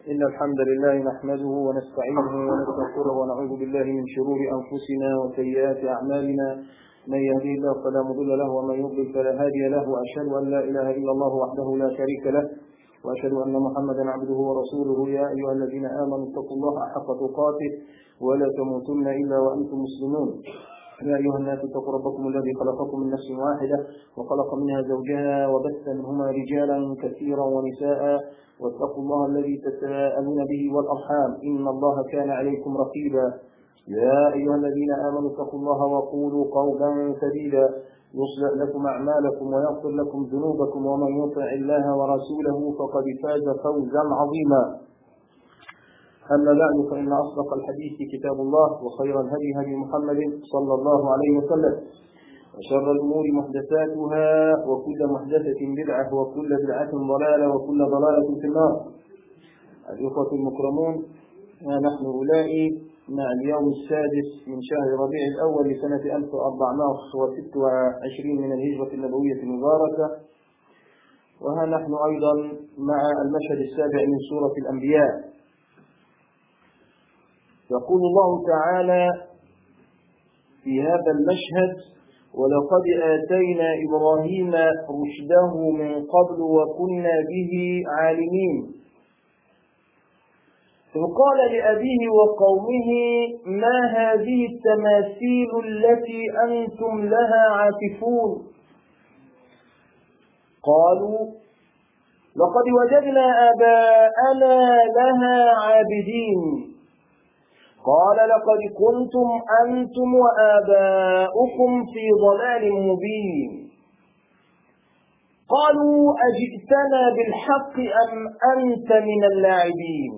إن الحمد لله نحمده ونستعينه ونستغفره ونعوذ بالله من شرور أنفسنا وسيئات أعمالنا. من يهديه الله فلا مضل له ومن يضلل فلا هادي له، وأشهد أن لا إله إلا الله وحده لا شريك له، وأشهد أن محمدا عبده ورسوله. يا أيها الذين آمنوا اتقوا الله حق تقاته ولا تموتن إلا وأنتم مسلمون. يا أيها الناس اتقوا ربكم الذي خلقكم من نفس واحدة وخلق منها زوجها وبث منهما رجالا كثيرا ونساء، واتقوا الله الذي تساءلون به والأرحام إن الله كان عليكم رقيبا. يا أيها الذين آمنوا اتقوا الله وقولوا قولا سديدا يصلح لكم أعمالكم ويغفر لكم ذنوبكم، ومن يطع الله ورسوله فقد فاز فوزا عظيما. أما بعد، فإن أصدق الحديث كتاب الله، وخير الهدي هدي محمد صلى الله عليه وسلم، وشر الأمور محدثاتها، وكل محدثة بدعة، وكل بدعة ضلالة، وكل ضلالة في النار. الإخوة المكرمون، نحن أولئك مع اليوم السادس من شهر ربيع الأول لسنة 1426 من الهجرة النبوية المباركة، وها نحن أيضا مع المشهد السابع من سورة الأنبياء. يقول الله تعالى في هذا المشهد: ولقد آتينا إبراهيم رشده من قبل وكنا به عالمين، إذ قال لأبيه وقومه ما هذه التماثيل التي أنتم لها عاكفون؟ قالوا لقد وجدنا آباءنا لها عابدين. قال لقد كنتم أنتم وآباؤكم في ضلال مبين. قالوا أجئتنا بالحق أم أنت من اللاعبين؟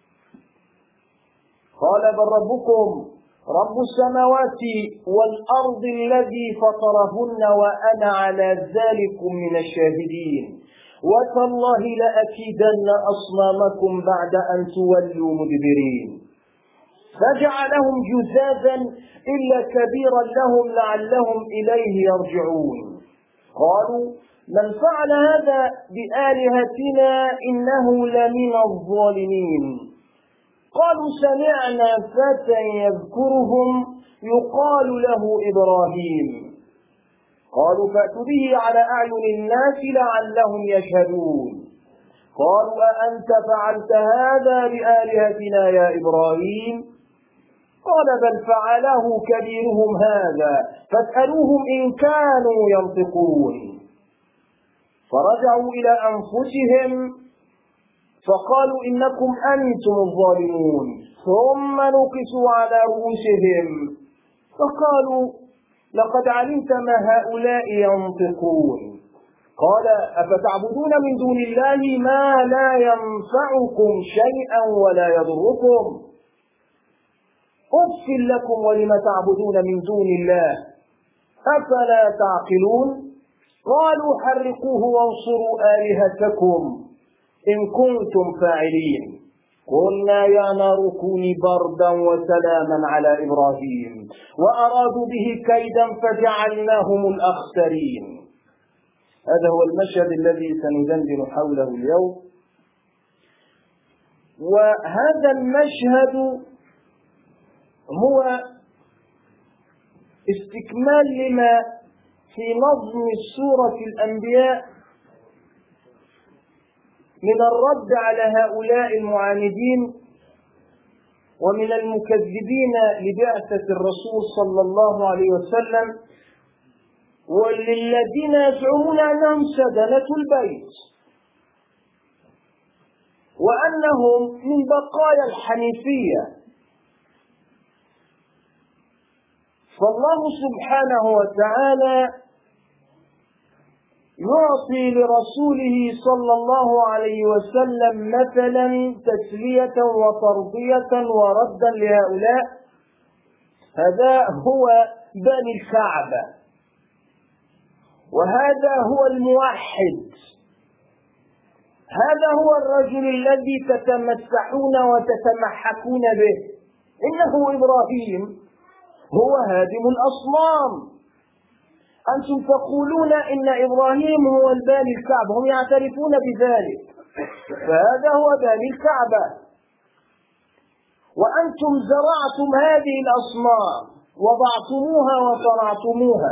قال بل ربكم رب السماوات والأرض الذي فطرهن وأنا على ذلك من الشاهدين، وتالله لأكيدن أصنامكم بعد أن تولوا مدبرين. فجعلهم جذاذا إلا كبيرا لهم لعلهم إليه يرجعون. قالوا من فعل هذا بآلهتنا إنه لمن الظالمين. قالوا سمعنا فتى يذكرهم يقال له إبراهيم. قالوا فأتوا به على أعين الناس لعلهم يشهدون. قالوا أأنت فعلت هذا بآلهتنا يا إبراهيم؟ قال بل فعله كبيرهم هذا فاسألوهم إن كانوا ينطقون. فرجعوا إلى أنفسهم فقالوا إنكم أنتم الظالمون، ثم نكسوا على رؤوسهم فقالوا لقد علمت ما هؤلاء ينطقون. قال أفتعبدون من دون الله ما لا ينفعكم شيئا ولا يضركم؟ أف لكم ولم تعبدون من دون الله أفلا تعقلون؟ قالوا حرقوه وانصروا آلهتكم إن كنتم فاعلين. قلنا يا نار كوني بردا وسلاما على إبراهيم وأرادوا به كيدا فجعلناهم الأخسرين. هذا هو المشهد الذي سندندن حوله اليوم. وهذا المشهد هو استكمال لما في نظم سورة الأنبياء من الرد على هؤلاء المعاندين ومن المكذبين لبعثة الرسول صلى الله عليه وسلم، وللذين يزعمون أنهم سدنة البيت وأنهم من بقايا الحنيفية. فالله سبحانه وتعالى يعطي لرسوله صلى الله عليه وسلم مثلا تسلية وترضية وردا لهؤلاء. هذا هو بني الكعبة، وهذا هو الموحد، هذا هو الرجل الذي تتمسحون وتتمحكون به، إنه إبراهيم هو هادم الأصنام. أنتم تقولون إن إبراهيم هو الباني الكعبة، هم يعترفون بذلك، فهذا هو باني الكعبة. وأنتم زرعتم هذه الأصنام وضعتموها وصنعتموها،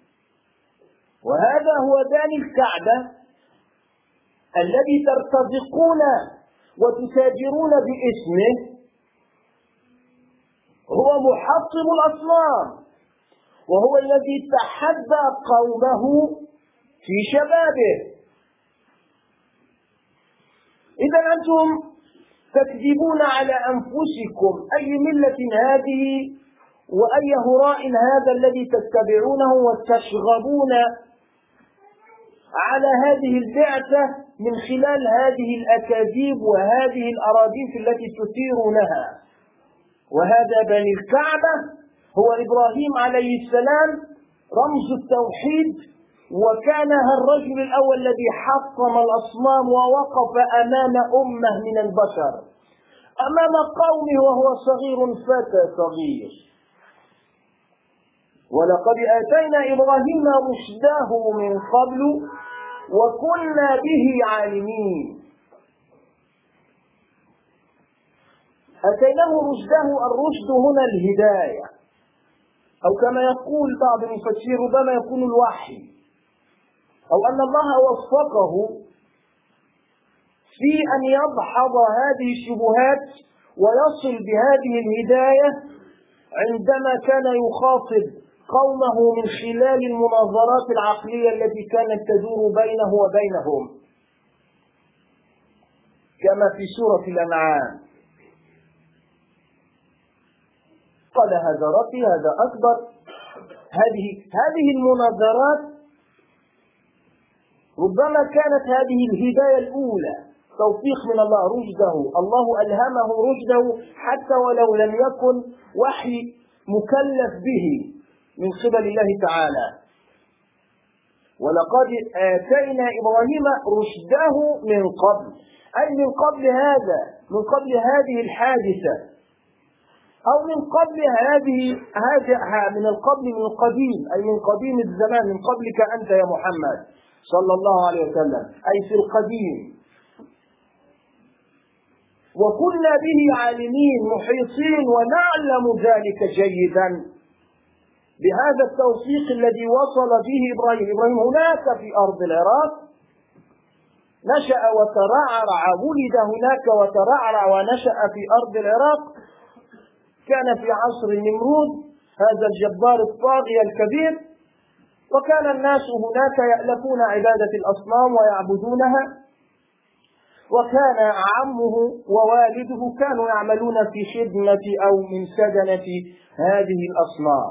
وهذا هو باني الكعبة الذي ترتزقون وتتاجرون باسمه، هو محطم الأصنام، وهو الذي تحدى قومه في شبابه. إذا أنتم تكذبون على أنفسكم، أي ملة هذه وأي هراء هذا الذي تتبعونه وتشغبون على هذه البعثة من خلال هذه الأكاذيب وهذه الأراضيف التي تثيرونها. وهذا بني الكعبة هو إبراهيم عليه السلام رمز التوحيد، وكان الرجل الأول الذي حطم الأصنام ووقف أمام أمة من البشر، أمام قومه وهو صغير فتى صغير. ولقد آتينا إبراهيم رشده من قبل وكنا به عالمين. آتيناه رشده، الرشد هنا الهداية، أو كما يقول بعض المفسرين ربما يكون الوحي، أو أن الله وفقه في أن يدحض هذه الشبهات ويصل بهذه الهداية عندما كان يخاطب قومه من خلال المناظرات العقلية التي كانت تدور بينه وبينهم، كما في سورة الأنعام: قال هذا ربي هذا أكبر. هذه المناظرات ربما كانت هذه الهداية الأولى، توفيق من الله، رشده، الله ألهمه رشده حتى ولو لم يكن وحي مكلف به من قبل الله تعالى. ولقد آتينا إبراهيم رشده من قبل، أي من قبل هذا، من قبل هذه الحادثة، أو من قبل من القبل من القديم، أي من قديم الزمان، من قبلك أنت يا محمد صلى الله عليه وسلم، أي في القديم. وكنا به عالمين محيطين ونعلم ذلك جيدا بهذا التوفيق الذي وصل به إبراهيم. هناك في أرض العراق نشأ وترعرع، ولد هناك وترعرع ونشأ في أرض العراق. كان في عصر نمرود هذا الجبار الطاغية الكبير، وكان الناس هناك يألفون عبادة الأصنام ويعبدونها، وكان عمه ووالده كانوا يعملون في خدمة أو من سدنة هذه الأصنام.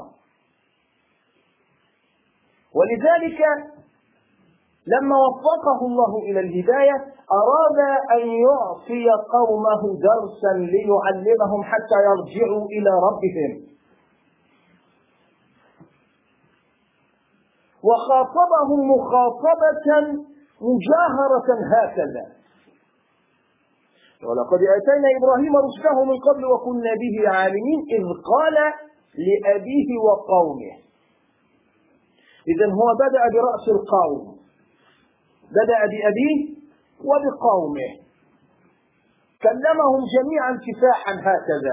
ولذلك لما وفقه الله إلى الهداية أراد أن يعطي قومه درسا ليعلمهم حتى يرجعوا إلى ربهم، وخاطبهم مخاطبة مجاهرة هكذا: ولقد آتينا إبراهيم رشده من قبل وكنا به عالمين إذ قال لأبيه وقومه. إذن هو بدأ برأس القوم، بدأ بأبيه وبقومه، كلمهم جميعا كفاحا هكذا.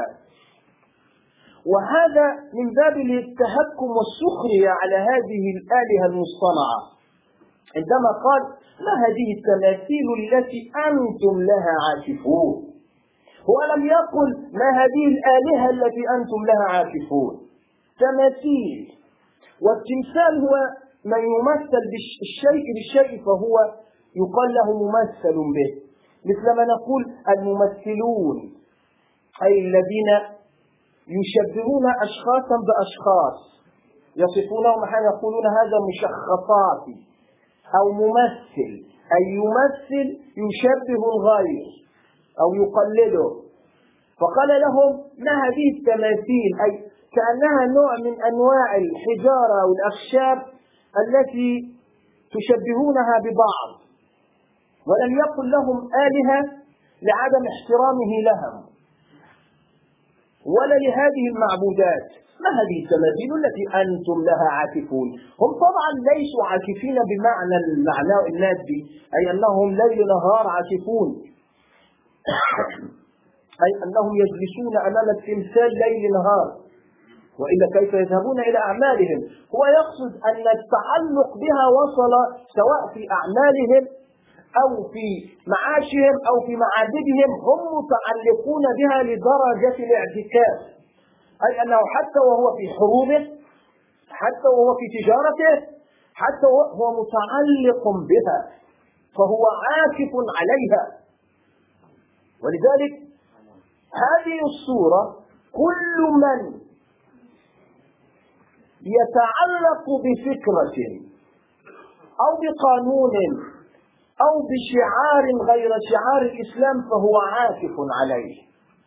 وهذا من باب التهكم والسخرية على هذه الآلهة المصطنعة، عندما قال: ما هذه التماثيل التي أنتم لها عاكفون. هو لم يقل ما هذه الآلهة التي أنتم لها عاكفون، تماثيل. والتمثال هو من يمثل بالشيء بالشيء فهو يقال له ممثل به، مثل ما نقول الممثلون، أي الذين يشبهون أشخاصا بأشخاص، يصفونهم أحيانا يقولون هذا مشخصاتي، أو ممثل، أي يمثل يشبه الغير أو يقلده. فقال لهم: ما هذه التماثيل، أي كأنها نوع من أنواع الحجارة أو الأخشاب التي تشبهونها ببعض. ولم يقل لهم آلهة لعدم احترامه لهم، ولا لهذه المعبودات. ما هذه التماثيل التي أنتم لها عاكفون؟ هم طبعا ليسوا عاكفين بمعنى المعنى المادي، أي أنهم ليل نهار عاكفون، أي أنهم يجلسون أمام التمثال ليل نهار، وإلا كيف يذهبون إلى أعمالهم؟ هو يقصد أن التعلق بها وصل سواء في أعمالهم أو في معاشهم أو في معابدهم، هم متعلقون بها لدرجة الاعتكاف، أي أنه حتى وهو في حروبه، حتى وهو في تجارته، حتى وهو متعلق بها، فهو عاكف عليها. ولذلك هذه الصورة كل من يتعلق بفكرة أو بقانون أو بشعار غير شعار الإسلام فهو عاكف عليه.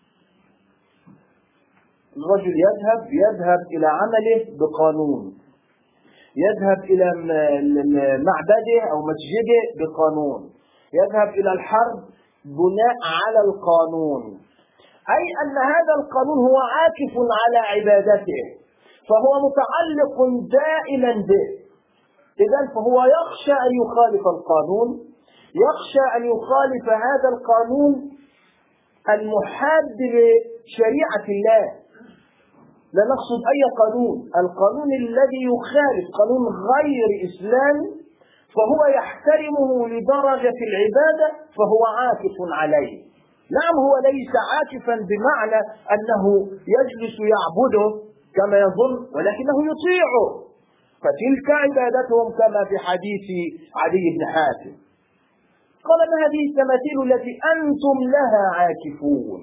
الرجل يذهب إلى عمله بقانون، يذهب إلى معبده أو مسجده بقانون، يذهب إلى الحرب بناء على القانون، أي أن هذا القانون هو عاكف على عبادته، فهو متعلق دائما به. إذن فهو يخشى أن يخالف القانون، يخشى أن يخالف هذا القانون المحاد لشريعة الله. لا نقصد أي قانون، القانون الذي يخالف قانون غير إسلامي فهو يحترمه لدرجة العبادة، فهو عاكف عليه. نعم، هو ليس عاكفا بمعنى أنه يجلس يعبده كما يظن، ولكنه يطيعه، فتلك عبادتهم كما في حديث عدي بن حاتم. قال: ما هذه التماثيل التي أنتم لها عاكفون؟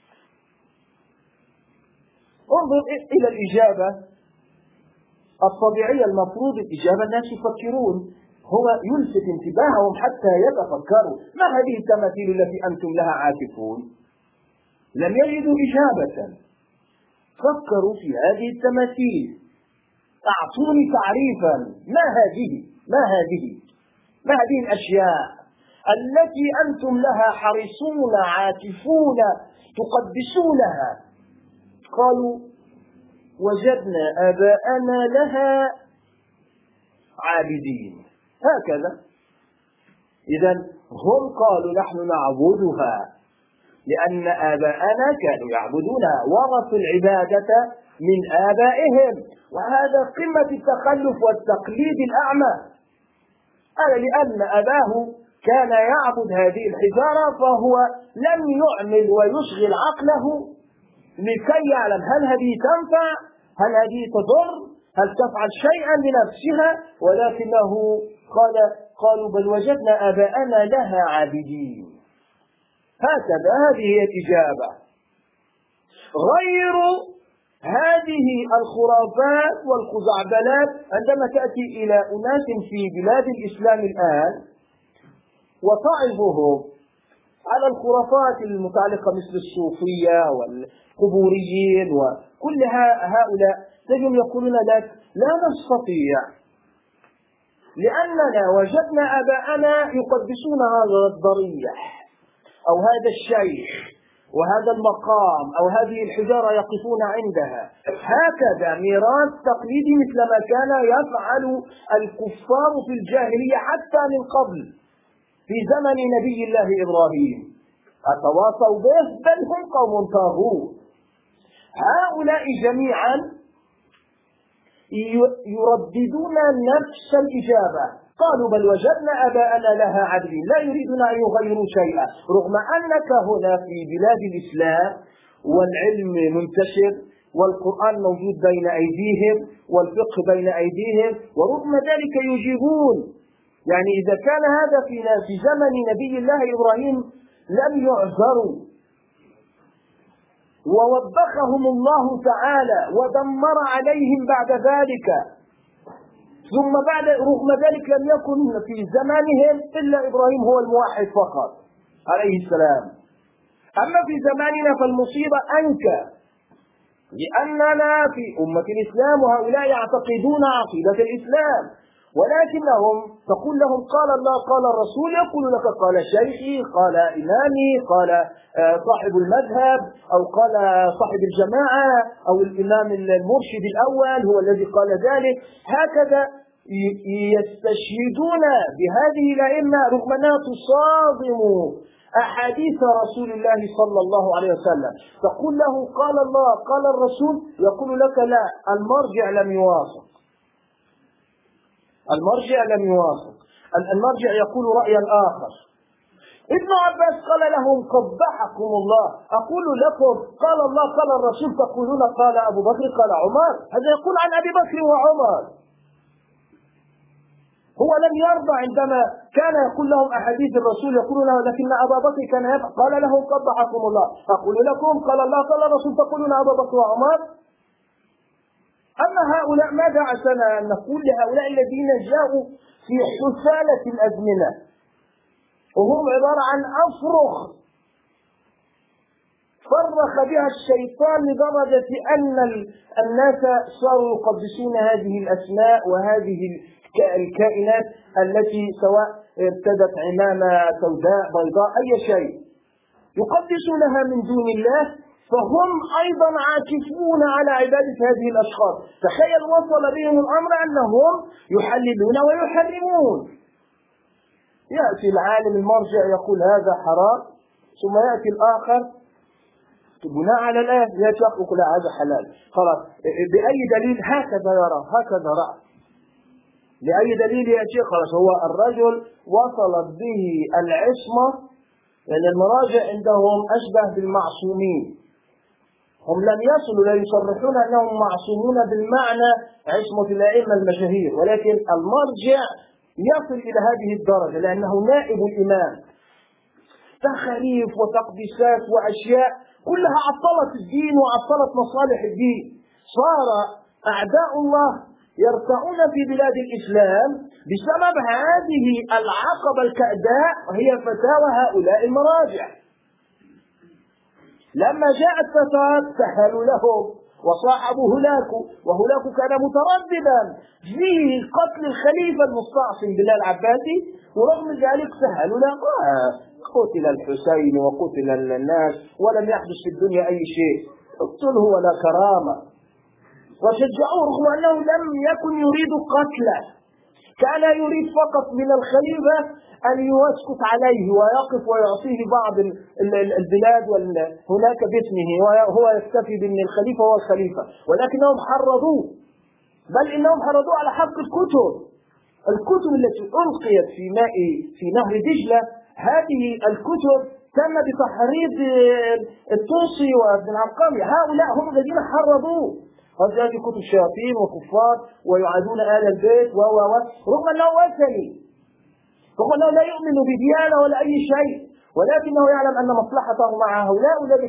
انظر إلى الإجابة الطبيعية، المفروض الإجابة الناس يفكرون، هو يلفت انتباههم حتى يتفكروا. ما هذه التماثيل التي أنتم لها عاكفون؟ لم يجدوا إجابة، فكروا في هذه التماثيل، أعطوني تعريفا، ما هذه الأشياء التي أنتم لها حريصون عاكفون تقدسونها؟ قالوا: وجدنا آباءنا لها عابدين. هكذا. إذن هم قالوا: نحن نعبدها لأن آباءنا كانوا يعبدونها، ورثوا العبادة من آبائهم، وهذا قمة التخلف والتقليد الأعمى. لأن أباه كان يعبد هذه الحجارة فهو لم يعمل ويشغل عقله لكي يعلم هل هذه تنفع، هل هذه تضر، هل تفعل شيئا لنفسها، ولكنه قالوا: بل وجدنا آباءنا لها عابدين. هكذا، هذه هي الإجابة. غير هذه الخرافات والخزعبلات عندما تأتي إلى أناس في بلاد الإسلام الآن وتعظهم على الخرافات المتعلقة مثل الصوفية والقبوريين وكل هؤلاء، تجد يقولون لك: لا نستطيع، لأننا وجدنا آباءنا يقدسون هذا الضريح أو هذا الشيخ وهذا المقام أو هذه الحجارة يقفون عندها. هكذا ميراث تقليدي مثل ما كان يفعل الكفار في الجاهلية حتى من قبل، في زمن نبي الله إبراهيم أتواصوا به، بل هم قوم طاغوت. هؤلاء جميعا يرددون نفس الإجابة، قالوا: بل وجدنا آباءنا لها عابدين. لا يريدون أن يغيروا شيئا، رغم أنك هنا في بلاد الإسلام والعلم منتشر والقرآن موجود بين أيديهم والفقه بين أيديهم، ورغم ذلك يجيبون. يعني إذا كان هذا في زمن نبي الله إبراهيم لم يعذروا، ووبخهم الله تعالى ودمر عليهم بعد ذلك، ثم رغم ذلك لم يكن في زمانهم إلا إبراهيم هو الموحد فقط عليه السلام. أما في زماننا فالمصيبة أنكى، لأننا في أمة الإسلام وهؤلاء يعتقدون عقيدة الإسلام ولكنهم تقول لهم قال الله قال الرسول، يقول لك قال شيخي، قال إمامي، قال صاحب المذهب، أو قال صاحب الجماعة، أو الإمام المرشد الأول هو الذي قال ذلك. هكذا يستشهدون بهذه الأئمة رغم أنها تصادم أحاديث رسول الله صلى الله عليه وسلم. تقول له قال الله قال الرسول، يقول لك لا، المرجع لم يوافق، المرجع لم يوافق، المرجع يقول رأيا آخر. ابن عباس قال لهم قبحكم الله، أقول لكم قال الله قال الرسول تقولون قال أبو بكر قال عمر، هذا يقول عن أبي بكر وعمر. هو لم يرضى عندما كان يقول لهم أحاديث الرسول يقولون له لكن أبا بكر كان يفعل، قال لهم قبحكم الله، أقول لكم قال الله قال الرسول تقولون أبا بكر وعمر. أما هؤلاء ماذا عسنا أن نقول لهؤلاء الذين جاءوا في حثالة الأزمنة وهم عبارة عن أفرخ فرخ بها الشيطان لدرجة أن الناس صاروا يقدسون هذه الأسماء وهذه الكائنات التي سواء ارتدت عمامة سوداء بيضاء أي شيء يقدسونها من دون الله، فهم أيضا عاكفون على عبادة هذه الأشخاص. تخيل وصل بهم الأمر أنهم يحللون ويحرمون. يأتي العالم المرجع يقول هذا حرام، ثم يأتي الآخر بناء على الآية يقول لا هذا حلال. خلاص، بأي دليل؟ هكذا يرى هكذا رأى. بأي دليل يا شيخ؟ خلاص، هو الرجل وصلت به العصمة، لأن المراجع عندهم أشبه بالمعصومين، هم لم يصلوا لا يصرحون أنهم معصومون بالمعنى عصمة الأئمة المشاهير، ولكن المرجع يصل إلى هذه الدرجة لأنه نائب الإمام. تخاريف وتقديسات وأشياء كلها عطلت الدين وعطلت مصالح الدين. صار أعداء الله يرتعون في بلاد الإسلام بسبب هذه العقبة الكأداء وهي فتاوى هؤلاء المراجع. لما جاءت فتاوى سهلوا لهم وصاحبوا هناك، وهناك كان مترددا في قتل الخليفة المستعصم بلال العباسي، ورغم ذلك سهلوا له، قتل الحسين وقتل الناس ولم يحدث في الدنيا أي شيء، اقتله ولا كرامة، وشجعوه رغم أنه لم يكن يريد قتله، كان يريد فقط من الخليفة أن يسكت عليه ويقف ويعطيه بعض البلاد هناك باسمه وهو يكتفي بأن الخليفة هو الخليفة، ولكنهم حرضوه، بل إنهم حرضوه على حق الكتب التي ألقيت في نهر دجلة. هذه الكتب تم بتحريض الطوسي وابن العقامي، هؤلاء هم الذين حرضوه. هذه كتب شياطين وكفار ويعادون آل البيت رغم أنه وثني، رغم أنه لا يؤمن بديانة ولا أي شيء، ولكنه يعلم أن مصلحته مع هؤلاء الذي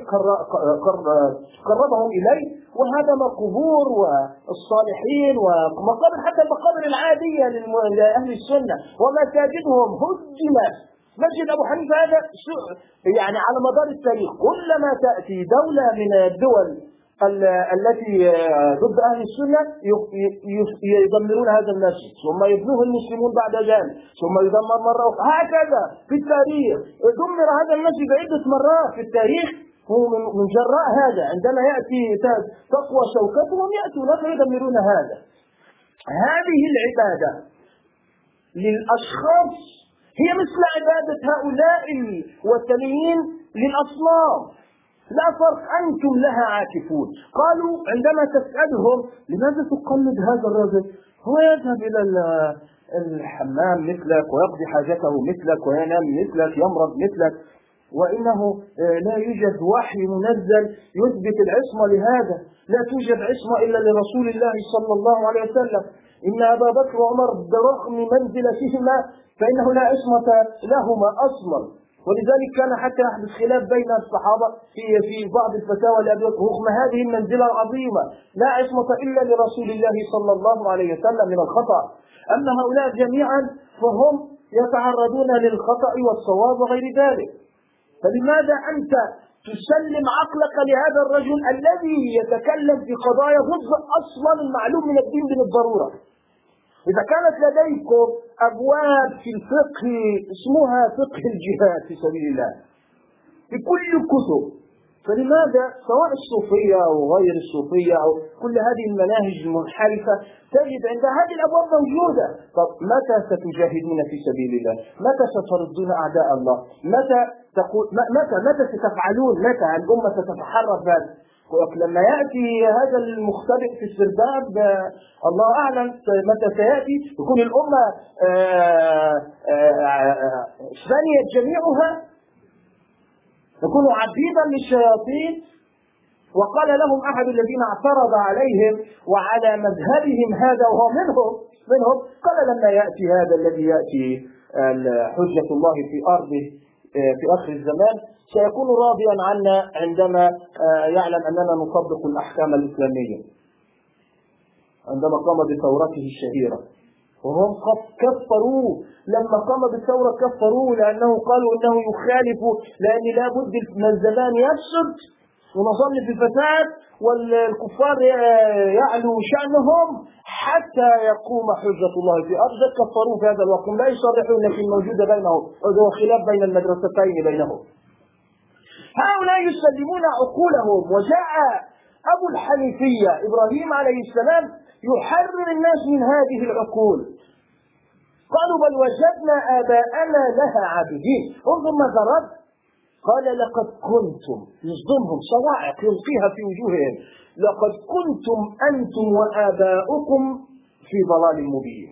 قربهم إليه، وهذا مقبور والصالحين ومقابر حتى المقابر العادية لأهل السنة ومساجدهم هدمت. مسجد أبو حنيفة هذا يعني على مدار التاريخ كلما تأتي دولة من الدول التي ضد أهل السنة يدمرون هذا المسجد، ثم يبنوه المسلمون بعد ذلك، ثم يدمر مرة أخرى، هكذا في التاريخ. دمر هذا المسجد عدة مرات في التاريخ، هو من جراء هذا عندما يأتي تقوى شوكتهم يأتون فيدمرون هذا. هذه العبادة للأشخاص هي مثل عبادة هؤلاء الوثنيين للأصنام، لا فرق، أنتم لها عاكفون. قالوا عندما تسألهم لماذا تقلد هذا الرجل؟ هو يذهب إلى الحمام مثلك ويقضي حاجته مثلك وينام مثلك يمرض مثلك، وإنه لا يوجد وحي منزل يثبت العصمة لهذا، لا توجد عصمة إلا لرسول الله صلى الله عليه وسلم. إن أبا بكر وعمر برغم منزلتهما فإنه لا عصمة لهما أصلا، ولذلك كان حتى يحدث خلاف بين الصحابة في بعض الفتاوى رغم هذه المنزلة العظيمة، لا عصمة إلا لرسول الله صلى الله عليه وسلم من الخطأ. أما هؤلاء جميعا فهم يتعرضون للخطأ والصواب وغير ذلك. فلماذا أنت تسلم عقلك لهذا الرجل الذي يتكلم في قضايا ضد أصلا المعلوم من الدين بالضرورة؟ إذا كانت لديكم أبواب في الفقه اسمها فقه الجهاد في سبيل الله في كل الكتب، فلماذا سواء الصوفية أو غير الصوفية أو كل هذه المناهج المنحرفة تجد عند هذه الأبواب موجودة؟ طب متى ستجاهدون في سبيل الله؟ متى ستردون أعداء الله؟ متى ستفعلون؟ متى الأمة ستتحرك ذلك؟ لما يأتي هذا المختلف في السرداب الله أعلم متى سيأتي، يكون الأمة فانيت جميعها، يكونوا عبيدا للشياطين. وقال لهم أحد الذين اعترض عليهم وعلى مذهبهم هذا وهو منهم قال لما يأتي هذا الذي يأتي حجة الله في أرضه في آخر الزمان سيكون راضيا عنا عندما يعلم أننا نطبق الأحكام الإسلامية. عندما قام بثورته الشهيرة وهم كفروه، لما قام بالثورة كفروه لأنه قالوا أنه يخالف، لأن لا بد من الزمان يفسد ونظل في الفساد والكفار يعلو شأنهم حتى يقوم حجة الله في أرض. كفروه في هذا الوقت، لا يصرحون في الموجود بينهم، وهو خلاف بين المدرستين بينهم. هؤلاء يسلمون عقولهم، وجاء أبو الحنيفية إبراهيم عليه السلام يحرر الناس من هذه العقول. قالوا بل وجدنا آباءنا لها عابدين. انظر ماذا رد، قال لقد كنتم، يصدمهم صواعق يلقيها في وجوههم، لقد كنتم أنتم وآباؤكم في ضلال مبين.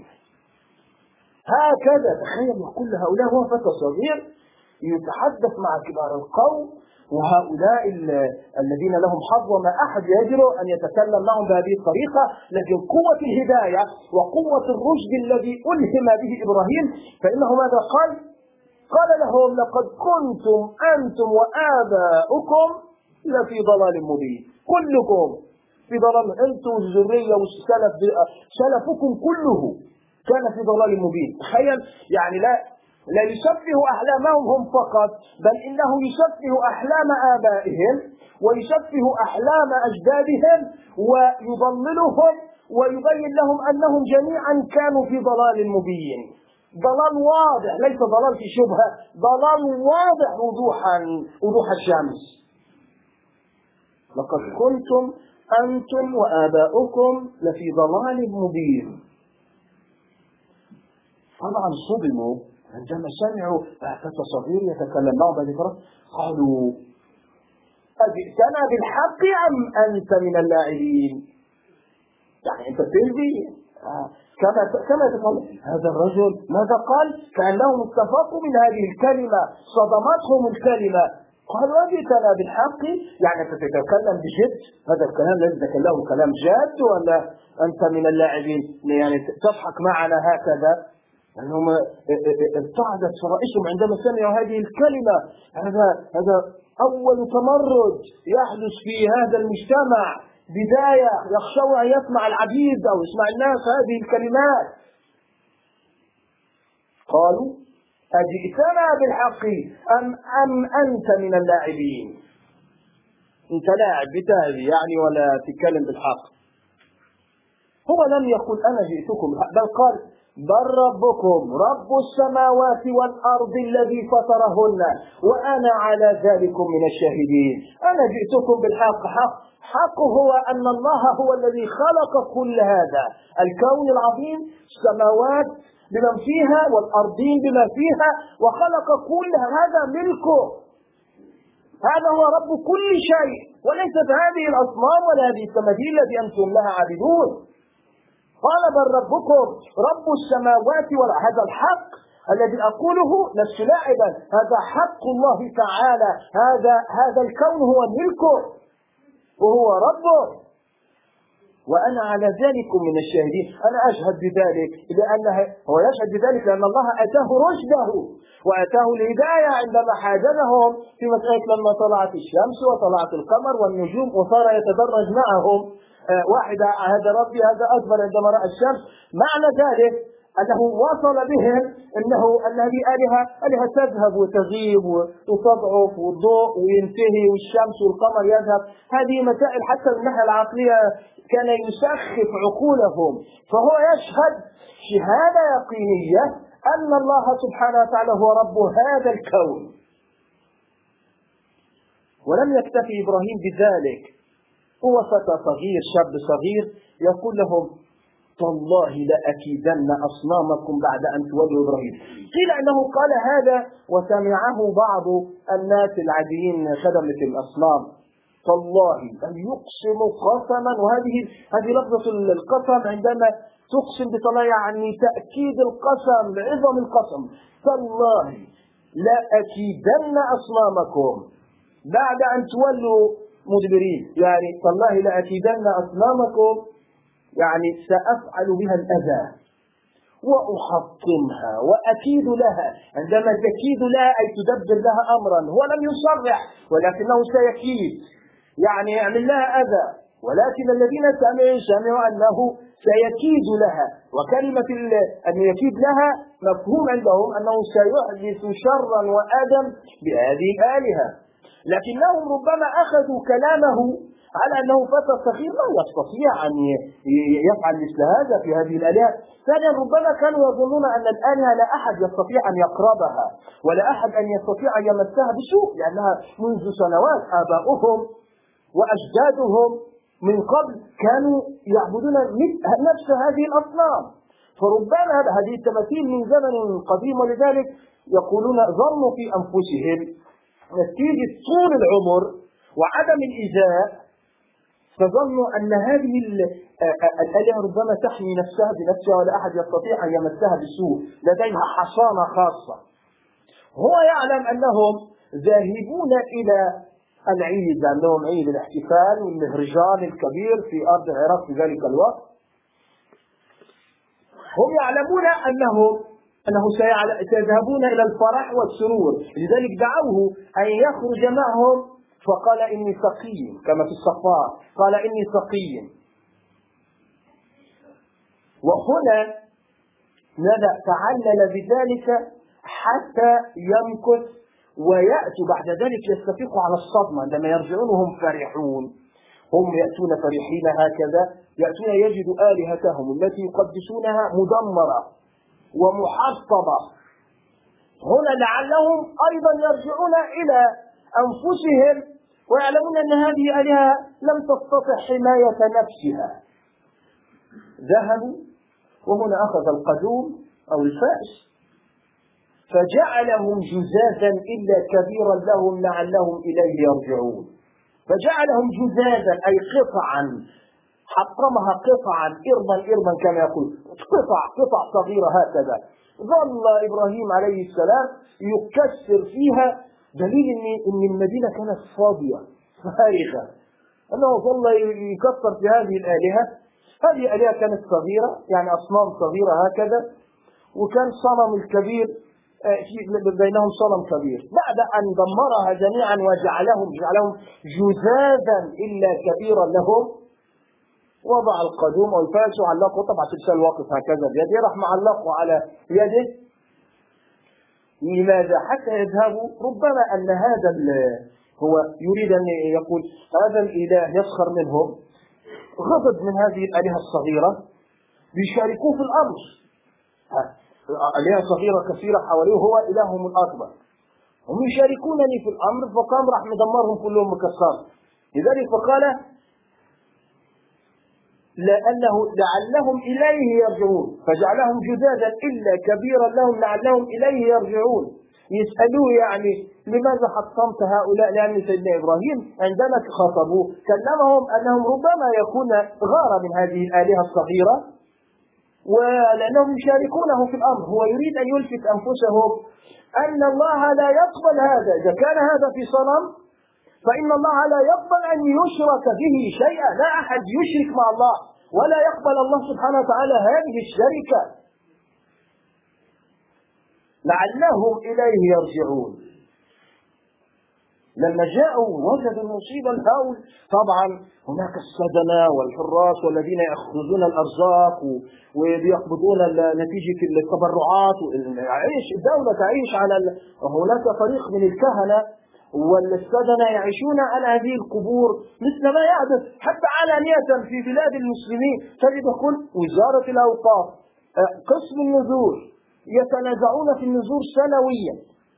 هكذا تخيل كل هؤلاء هو فتى صغير يتحدث مع كبار القوم، وهؤلاء الذين لهم حظ وما أحد يجرؤ أن يتكلم معهم بهذه الطريقة. لكن قوة الهداية وقوة الرشد الذي ألهم به إبراهيم، فإنه ماذا قال؟ قال لهم لقد كنتم أنتم وآباؤكم لفي ضلال مبين، كلكم في ضلال، أنتم الذرية والسلف، سلفكم كله كان في ضلال مبين. تخيل يعني لا يشبه أحلامهم هم فقط، بل إنه يشبه أحلام آبائهم ويشبه أحلام أجدادهم ويضللهم ويبين لهم أنهم جميعا كانوا في ضلال مبين، ضلال واضح، ليس ضلال في شبهة، ضلال واضح وضوح الشمس. لقد كنتم أنتم وآباؤكم لفي ضلال مبين. طبعا صدموا عندما سمعوا فتى صغير يتكلم معهم بهذه، قالوا أجئتنا بالحق أم أنت من اللاعبين؟ يعني أنت تلبي كما تقول هذا الرجل ماذا قال؟ كأنهم اتفقوا من هذه الكلمة، صدمتهم الكلمة. قالوا أجئتنا بالحق، يعني أنت تتكلم بجد؟ هذا الكلام الذي تكلمه كلام جاد ولا أنت من اللاعبين؟ يعني تضحك معنا هكذا؟ أنهم ارتعدت فرائسهم عندما سمعوا هذه الكلمة. هذا أول تمرد يحدث في هذا المجتمع، بداية يخشوا أن يسمع العبيد أو يسمع الناس هذه الكلمات. قالوا أجئتنا بالحق أم أنت من اللاعبين؟ أنت لاعب بتهدي يعني ولا تتكلم بالحق؟ هو لم يقل أنا جئتكم بالحق، بل قال بل ربكم رب السماوات والأرض الذي فطرهن وأنا على ذلك من الشاهدين. أنا جئتكم بالحق. حق هو أن الله هو الذي خلق كل هذا الكون العظيم، السماوات بما فيها والأرضين بما فيها، وخلق كل هذا ملكه. هذا هو رب كل شيء، وليست هذه الأصنام ولا هذه التماثيل التي أنتم لها عابدون. قال بل ربكم رب السماوات والأرض. هذا الحق الذي أقوله لست لاعبا، هذا حق الله تعالى، هذا الكون هو ملكه وهو ربه، وأنا على ذلك من الشاهدين. أنا أشهد بذلك هو يشهد بذلك لأن الله أتاه رشده وأتاه الهداية عندما حاجزهم في مسألة لما طلعت الشمس وطلعت القمر والنجوم وصار يتدرج معهم واحدة، هذا ربي هذا أكبر عندما رأى الشمس. معنى ذلك أنه وصل بهم أن هذه آلهة تذهب وتغيب وتضعف والضوء وينتهي والشمس والقمر يذهب. هذه مسائل حتى من الناحية العقلية كان يسخف عقولهم. فهو يشهد شهادة يقينية أن الله سبحانه وتعالى هو رب هذا الكون. ولم يكتفي إبراهيم بذلك، هو فتى صغير، شاب صغير، يقول لهم: تالله لأكيدن أصنامكم بعد أن تولوا إبراهيم. قيل أنه قال هذا وسمعه بعض الناس العاديين خدمة الأصنام. تالله أن يقسم قسما، وهذه لفظة القسم عندما تقسم بطلاء يعني تأكيد القسم بعظم القسم. تالله لأكيدن أصنامكم بعد أن تولوا مدبرين، يعني تالله لأكيدن أصنامكم يعني سأفعل بها الأذى وأحطمها وأكيد لها. عندما تكيد لها أي تدبر لها أمرا، هو لم يصرح ولكنه سيكيد، يعني يعمل لها أذى، ولكن الذين سمعوا أنه سيكيد لها. وكلمة أن يكيد لها مفهوم عندهم أنه سيحدث شرا وأذى بهذه الآلهة. لكنهم ربما أخذوا كلامه على أنه فتى صغير لا يستطيع أن يفعل مثل هذا في هذه الآلهة. ثانيا ربما كانوا يظنون أن الآلهة لا أحد يستطيع أن يقربها ولا أحد أن يستطيع أن يمسها بسوء، لأنها منذ سنوات آباؤهم وأجدادهم من قبل كانوا يعبدون نفس هذه الأصنام. فربما هذه التماثيل من زمن قديم، ولذلك يقولون ظنوا في أنفسهم نتيجة طول العمر وعدم الإيذاء، فظنوا أن هذه الآلهة ربما تحمي نفسها بنفسها ولا أحد يستطيع أن يمسها بسوء، لديها حصانة خاصة. هو يعلم أنهم ذاهبون إلى العيد، عندهم عيد الاحتفال والمهرجان الكبير في أرض العراق في ذلك الوقت. هم يعلمون أنه سيذهبون إلى الفرح والسرور، لذلك دعوه أن يخرج معهم، فقال: إني سقيم، كما في الصفار قال: إني سقيم. وهنا تعلل بذلك حتى يمكث ويأتوا بعد ذلك يستفيقوا على الصدمة عندما يرجعون وهم فرحون. هم يأتون فرحين هكذا، يأتون يجدوا آلهتهم التي يقدسونها مدمرة ومحطمة. هنا لعلهم أيضا يرجعون إلى أنفسهم ويعلمون أن هذه آلهة لم تستطع حماية نفسها. ذهبوا، وهنا أخذ القدوم أو الفأس فجعلهم جزازا إلا كبيرا لهم لعلهم إليه يرجعون. فجعلهم جزازا أي قطعا، حطمها قطعا إرما كما يقول، قطع صغيرة هكذا. ظل إبراهيم عليه السلام يكسر فيها، دليل أن المدينة كانت فاضية فارغة، أنه ظل يكسر في هذه الآلهة. هذه الآلهة كانت صغيرة، يعني أصنام صغيرة هكذا، وكان صنم الكبير بينهم صنم كبير. بعد أن دمرها جميعا وجعلهم جزازا إلا كبيرا لهم، وضع القدوم والفاس وعلقه، طبعا تمثال واقف هكذا بيده، راح معلقه على يده. لماذا؟ حتى يذهبوا. ربما أن هذا هو يريد أن يقول هذا الإله يسخر منهم، غضب من هذه الآلهة الصغيرة، بيشاركوه في الأمر. آلهة صغيرة كثيرة حواليه، هو إلههم الأكبر، هم يشاركونني في الأمر، فقام راح مدمرهم كلهم مكسر. لذلك فقال لعلهم إليه يرجعون، فجعلهم جزازا إلا كبيرا لهم لعلهم إليه يرجعون. يسألوه يعني لماذا حطمت هؤلاء؟ لأن سيدنا إبراهيم عندما خاطبوه كلمهم أنهم ربما يكون غار من هذه الآلهة الصغيرة، ولأنهم يشاركونه في الأمر. هو يريد أن يلفت أنفسهم أن الله لا يقبل هذا. إذا كان هذا في صنم فإن الله لا يقبل أن يشرك به شيئا، لا أحد يشرك مع الله، ولا يقبل الله سبحانه وتعالى هذه الشركة. لعلهم إليه يرجعون. لما جاءوا وجدوا المصيبة الهول. طبعا هناك السدنة والحراس والذين يأخذون الأرزاق ويقبضون نتيجة التبرعات. الدولة تعيش على هناك فريق من الكهنة والسدنة يعيشون على هذه القبور مثل ما يحدث حتى علانية في بلاد المسلمين. تجد كل وزارة الأوقاف قسم النذور يتنازعون في النذور سنويا.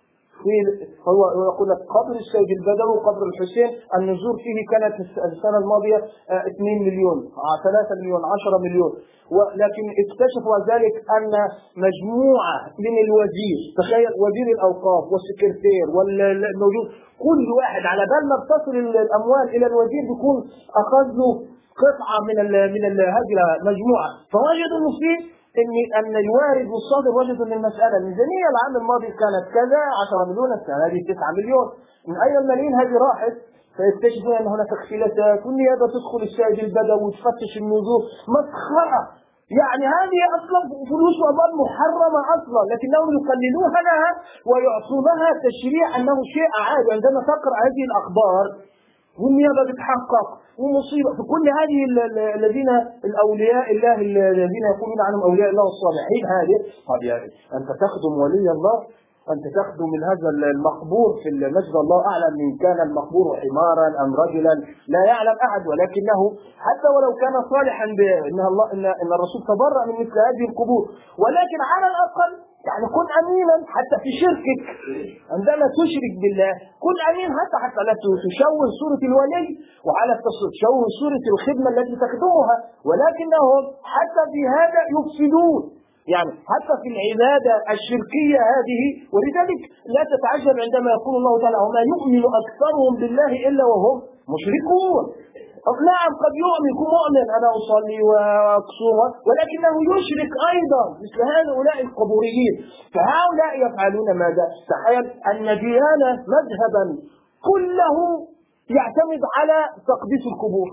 هو يقول لك قبر السيد البدوي وقبر الحسين النذور فيه كانت السنة الماضية 2 مليون 3 مليون 10 مليون. ولكن اكتشفوا ذلك أن مجموعة من الوزير، تخيل وزير الأوقاف والسكرتير والموجود كل واحد على بال ما تصل الأموال إلى الوزير بيكون أخذوا قطعة من هذه المجموعة. فوجدوا أنه فيه أن الوارد والصادر وجدوا أن المسألة الميزانية العام الماضي كانت كذا 10 مليون، السنة هذه 9 مليون. من أي الملايين هذه راحت؟ فيكتشفون أن هناك اختلافات والنيابة تدخل السيد البدوي وتفتش النذور. مسخرة. يعني هذه أصلا فلوس أموال محرمة أصلا، لكنهم يقللونها ويعطونها تشريع أنه شيء عادي. عندما تقرأ هذه الأخبار والنيابة بتحقق ومصيبة في كل هذه الذين الأولياء الله الذين يقولون عنهم أولياء الله الصالحين. هذه طب يعني أنت تخدم ولي الله، أنت تخدم من هذا المقبور في المسجد، الله أعلم من كان المقبور حمارا أم رجلا لا يعلم أحد، ولكنه حتى ولو كان صالحا إن الرسول تبرأ من مثل هذه القبور. ولكن على الأقل يعني كن أمينا حتى في شركك عندما تشرك بالله، كن أمين حتى لا تشوه صورة الولي وعلى تشوه صورة الخدمة التي تخدمها. ولكنهم حتى في هذا يفسدون، يعني حتى في العبادة الشركية هذه. ولذلك لا تتعجب عندما يقول الله تعالى وما يؤمن أكثرهم بالله إلا وهم مشركون. نعم قد مؤمن أنا أصلي وأقصر ولكنه يشرك أيضا مثل هؤلاء القبوريين. فهؤلاء يفعلون ماذا؟ تخيل أن ديانة مذهبا كله يعتمد على تقديس القبور،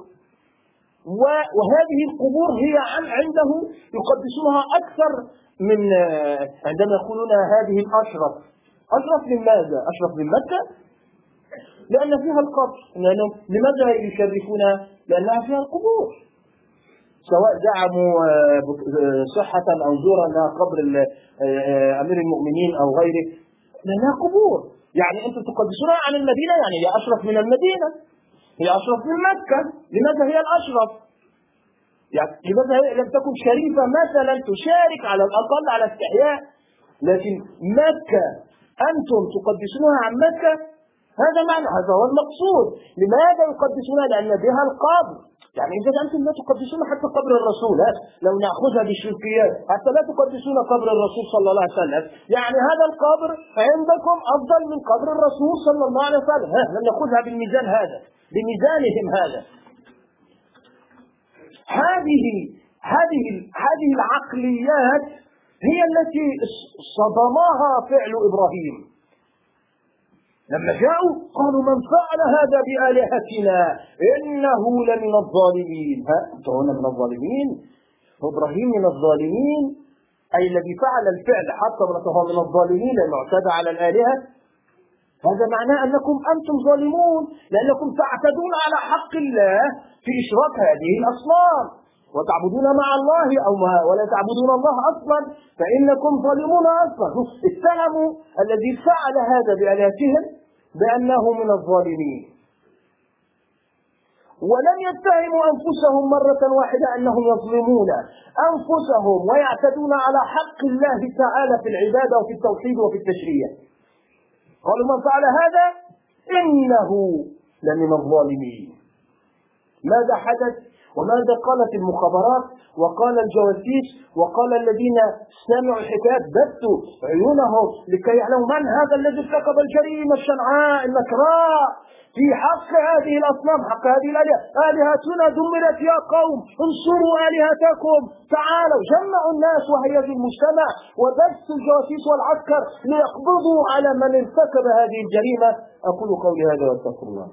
وهذه القبور هي عنده يقدسونها أكثر من عندما يقولون هذه الأشرف. أشرف لماذا؟ أشرف من مكة لأن فيها القبر. لماذا يشرفونها؟ لأنها فيها القبور، سواء زعموا صحة أو زورا أنها قبر أمير المؤمنين أو غيره، لأنها قبور. يعني أنتم تقدسونها عن المدينة، يعني هي أشرف من المدينة، هي أشرف من مكة. لماذا هي الأشرف؟ يعني لماذا لم تكن شريفة مثلا تشارك على الأقل على استحياء؟ لكن مكة أنتم تقدسونها عن مكة، هذا معنى، هذا هو المقصود. لماذا يقدسونها؟ لأن بها القبر. يعني إذا أنتم لا تقدسون حتى قبر الرسول، لو نأخذها بالشركيات حتى لا تقدسون قبر الرسول صلى الله عليه وسلم، يعني هذا القبر عندكم أفضل من قبر الرسول صلى الله عليه وسلم. لم نأخذها بالميزان هذا، بميزانهم هذا. هذه العقليات هي التي صدمها فعل إبراهيم. لما جاءوا قالوا من فعل هذا بآلهتنا إنه لمن الظالمين. أنت هنا من الظالمين؟ إبراهيم من الظالمين، أي الذي فعل الفعل حتى هو من الظالمين لأنه اعتدى على الآلهة. هذا معناه أنكم أنتم ظالمون، لأنكم تعتدون على حق الله في إشراك هذه الأصنام وتعبدون مع الله ولا تعبدون الله أصلا، فإنكم ظالمون أصلا. اتهموا الذي فعل هذا بآلهتهم بأنه من الظالمين، ولم يتهموا أنفسهم مرة واحدة أنهم يظلمون أنفسهم ويعتدون على حق الله تعالى في العبادة وفي التوحيد وفي التشريع. قالوا من فعل هذا إنه لمن الظالمين. ماذا حدث؟ وماذا قالت المخابرات وقال الجواسيس وقال الذين سمعوا الحكايات بثوا عيونهم لكي يعلموا من هذا الذي ارتكب الجريمة الشنعاء النكراء في حق هذه الأصنام، حق هذه الآلهة. آلهتنا دمرت يا قوم، انصروا آلهتكم، تعالوا. جمعوا الناس وهيئوا المجتمع وبثوا الجواسيس والعسكر ليقبضوا على من ارتكب هذه الجريمة. أقول قولي هذا واستغفر الله.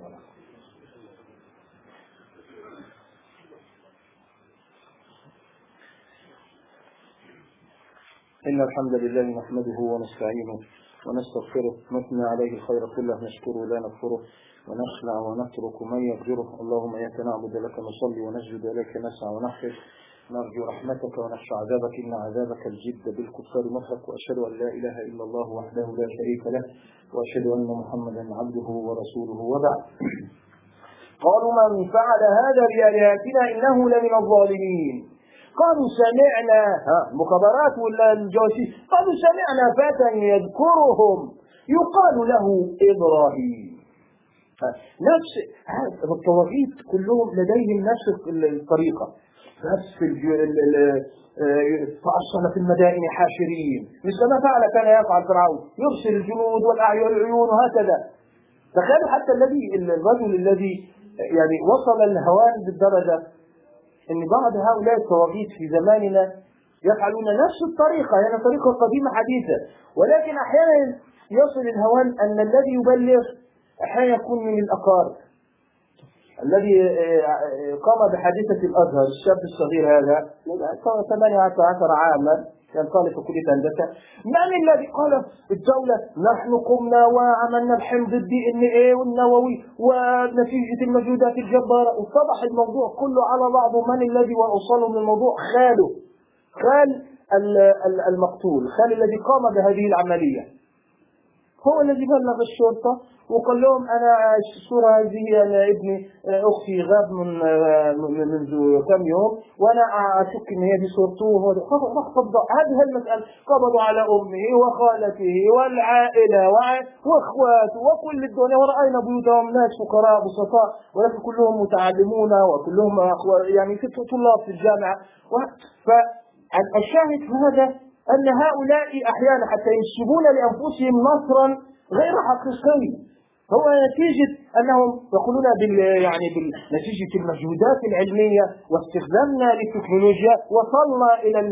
إن الحمد لله نحمده ونستعينه ونستغفره، نثني عليه الخير كله، نشكره لا نكفره، ونخلع ونترك من يغفره. اللهم إياك نعبد لك نصلي ونسجد إليك نسعى ونخف، نرجو رحمتك ونخشى عذابك، إن عذابك الجد بالكفار مطلق. وأشهد أن لا إله إلا الله وحده لا شريك له، وأشهد أن محمدا عبده ورسوله. وبعد، قالوا من فعل هذا بآلهتنا إنه لمن الظالمين. قالوا سمعنا، مخابرات ولا الجواسيس، قالوا سمعنا فتى يذكرهم يقال له إبراهيم. نفس الطواغيت كلهم لديهم نفس الطريقة، نفس فأرسل في المدائن حاشرين، مثل ما فعل كان يفعل فرعون، يرسل الجنود والعيون وهكذا. تخيلوا حتى الرجل الذي يعني وصل الهوان بالدرجة ان بعض هؤلاء الطواغيت في زماننا يفعلون نفس الطريقة، يعني طريقة قديمة حديثة، ولكن احيانا يصل الهوان ان الذي يبلغ احيانا يكون من الاقارب. الذي قام بحادثة الازهر الشاب الصغير هذا 18 عاما، كان طالب في كلية هندسة، من الذي قال الدولة نحن قمنا وعملنا الحمض DNA والنووي ونتيجة المجهودات الجبارة، وصبح الموضوع كله على بعضه. من الذي وصله من الموضوع؟ خال المقتول، خال الذي قام بهذه العملية، هو الذي بلغ الشرطة وقال لهم أنا الصورة هذه أنا ابني أختي غاب منذ كم يوم وأنا أشك إن هي دي صورته. هذه المسألة قبضوا على أمه وخالته والعائلة وأخواته وكل الدنيا، ورأينا بيوتهم ناس فقراء بسطاء ولكن كلهم متعلمون وكلهم يعني في طلاب في الجامعة. فالشاهد في هذا أن هؤلاء أحيانا حتى ينسبون لأنفسهم نصرا غير حقيقي، هو نتيجة أنهم يقولون بالنتيجة المجهودات العلمية واستخدامنا للتكنولوجيا وصلنا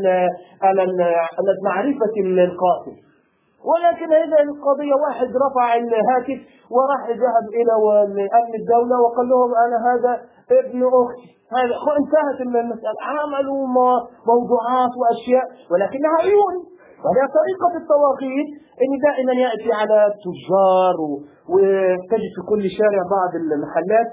إلى معرفة القاتل. ولكن إذا القضية واحد رفع الهاتف وراح ذهب إلى أمن الدولة وقال لهم أنا هذا ابن أختي، هذا انتهت المسألة. عملوا موضوعات وأشياء ولكنها عيون. وهي طريقة الطواغيت إن دائما يأتي على التجار وتجد في كل شارع بعض المحلات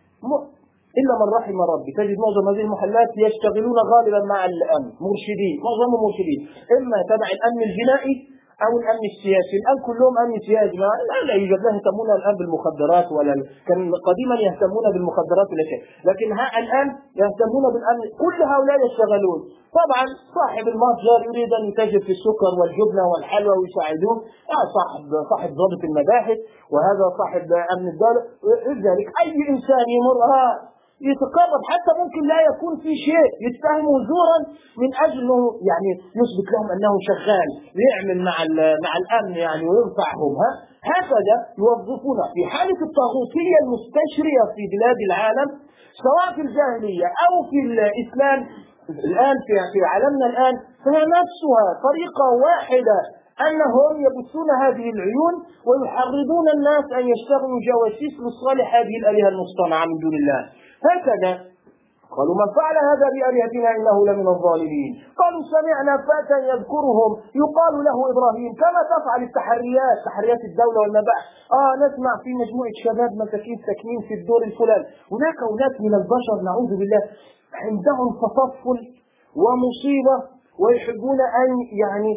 إلا من رحم ربي، تجد معظم هذه المحلات يشتغلون غالبا مع الأمن، مرشدين، معظمهم مرشدين، إما تبع الأمن الجنائي أو الأمن السياسي. الآن كلهم أمن سياسي، لا يوجد، لا يهتمون الآن بالمخدرات كان قديما يهتمون بالمخدرات ولا شيء، لكن الآن يهتمون بالأمن. كل هؤلاء يشتغلون. طبعا صاحب المتجر يريد أن يتاجر في السكر والجبنة والحلوى ويساعدون، صاحب ضابط المباحث وهذا صاحب أمن الدولة. لذلك أي إنسان يمرها يتقرب حتى ممكن لا يكون في شيء يتفهمه زورا من أجل أنه يعني يثبت لهم أنه شغال ويعمل مع الأمن يعني وينفعهم. هكذا يوظفون في حالة الطاغوتية المستشرية في بلاد العالم سواء في الجاهلية أو في الإسلام. الآن في عالمنا الآن فهي نفسها طريقة واحدة، أنهم يبثون هذه العيون ويحرضون الناس أن يشتغلوا جواسيس لصالح هذه الآلهة المصطنعة من دون الله. هكذا قالوا من فعل هذا بآلهتنا إنه لمن الظالمين. قالوا سمعنا فتى يذكرهم يقال له إبراهيم. كما تفعل تحريات الدولة والمباحث، نسمع في مجموعة شباب مساكين ساكنين في الدور الفلاني، هناك أولاد من البشر نعوذ بالله عندهم تطفل ومصيبة ويحبون أن يعني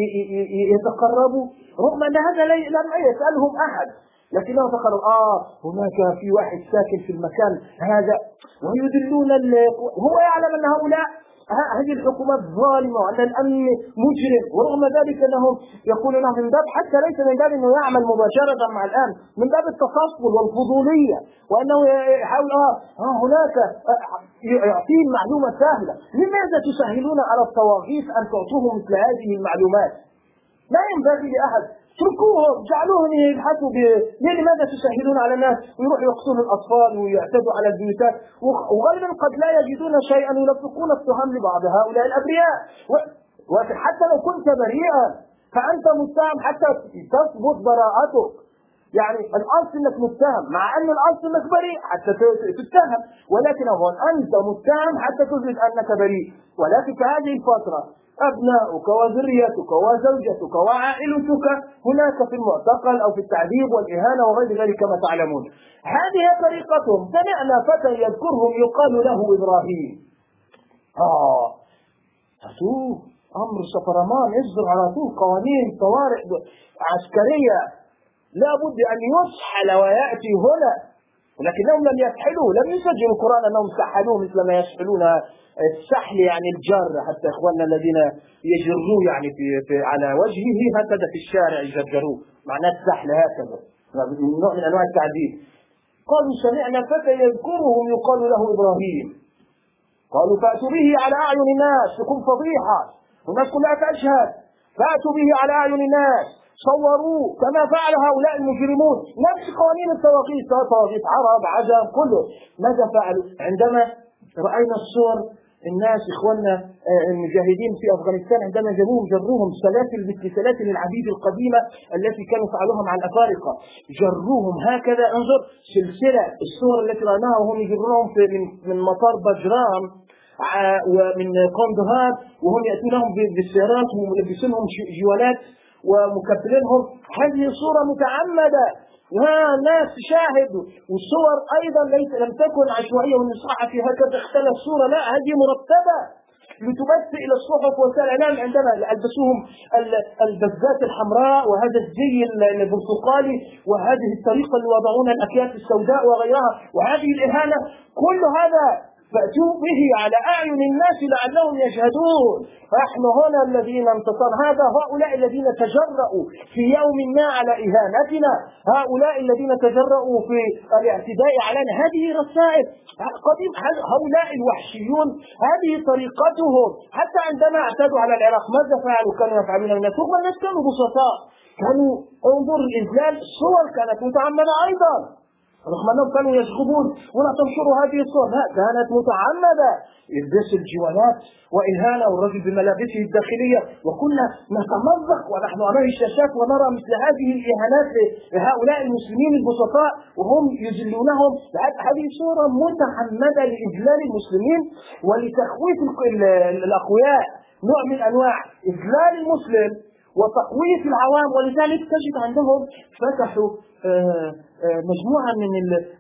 يتقربوا رغم أن هذا لم يسألهم أحد، لكنه تقرب هناك في واحد ساكن في المكان هذا ويدلون هو يعلم أن هؤلاء هذه الحكومات ظالمة وأن الأمن مجرم، ورغم ذلك أنهم يقولون من باب حتى ليس من باب أنه يعمل مباشرة مع الأمن، من باب التفصل والفضولية، وأنه يحاول هناك يعطيه معلومة سهلة. لماذا تسهلون على الطواغيت أن تعطوهم مثل هذه المعلومات؟ لا ينبغي لأحد، تركوهم، جعلوهم يبحثوا لماذا تسهلون على الناس ويروحوا يقتلون الأطفال ويعتدوا على البيوتات، وغالبا قد لا يجدون شيئا يلفقون التهم لبعض هؤلاء الأبرياء. وحتى لو كنت بريئا فأنت متهم حتى تثبت براءتك، يعني الأصل أنك متهم مع أن الأصل أنك بريء حتى تتهم، ولكن هو أنت متهم حتى تثبت أنك بريء. ولكن في هذه الفترة أبناؤك وذريتك وزوجتك وعائلتك هناك في المعتقل أو في التعذيب والإهانة وغير ذلك كما تعلمون. هذه طريقتهم. سمعنا فتى يذكرهم يقال له إبراهيم. أتوه أمر سفرمان، يصدر على طول قوانين طوارئ عسكرية لا بد أن يسحل ويأتي هنا، ولكنهم لم يسحلوه، لم يسجلوا القرآن أنهم سحلوه مثل ما يسحلون السحل يعني الجار، حتى إخواننا الذين يجروه يعني على وجهه هكذا في الشارع يجرجروه، معناه السحل هكذا نوع من أنواع التعذيب. قالوا سمعنا فتى يذكرهم يقال له إبراهيم. قالوا فأتوا به على أعين الناس، تكون فضيحة والناس كلها تشهد. فأتوا به على أعين الناس، صوروه كما فعل هؤلاء المجرمون، نفس قوانين الطواغيت، طواغيت عرب عجم كله. ماذا فعلوا؟ عندما رأينا الصور الناس إخواننا المجاهدين في أفغانستان عندما جروهم سلاسل مثل سلاسل العبيد القديمة التي كانوا فعلوها مع الأفارقة، جروهم هكذا. انظر سلسلة الصور التي رأيناها وهم يجرونهم من مطار بجرام ومن قندهار، وهم يأتونهم بالسيارات وملبسينهم جوالات ومكبلينهم. هذه صورة متعمدة، ناس شاهدوا. والصور أيضا لم تكن عشوائية والصحفي هكذا اختلف صورة، لا، هذه مرتبة لتبث إلى الصحف وسائل الإعلام. عندما ألبسوهم البزات الحمراء وهذا الزي البرتقالي وهذه الطريقة اللي وضعون الأكياس السوداء وغيرها وهذه الإهانة، كل هذا فأتوا به على أعين الناس لعلهم يشهدون. فإحنا هنا الذين انتصر، هؤلاء الذين تجرؤوا في يوم ما على إهانتنا، هؤلاء الذين تجرؤوا في الاعتداء علينا. هذه رسائل قديم، هؤلاء الوحشيون هذه طريقتهم. حتى عندما اعتدوا على العراق ماذا فعلوا؟ كانوا يفعلون الناس، هم الناس كانوا بسطاء، كانوا انظر الإذلال، الصور كانت متعمدة أيضا، رغم أنهم كانوا يشغبون ولا تنشروا هذه الصور، لا، كانت متعمدة، يلبس الجوالات وإهانة والرجل بملابسه الداخلية، وكنا نتمزق ونحن أمام الشاشات ونرى مثل هذه الإهانات لهؤلاء المسلمين البسطاء وهم يذلونهم. هذه صورة متعمدة لإذلال المسلمين ولتخويف الأقوياء، نوع من أنواع إذلال المسلم وتقوية العوام. ولذلك تجد عندهم فتحوا مجموعة من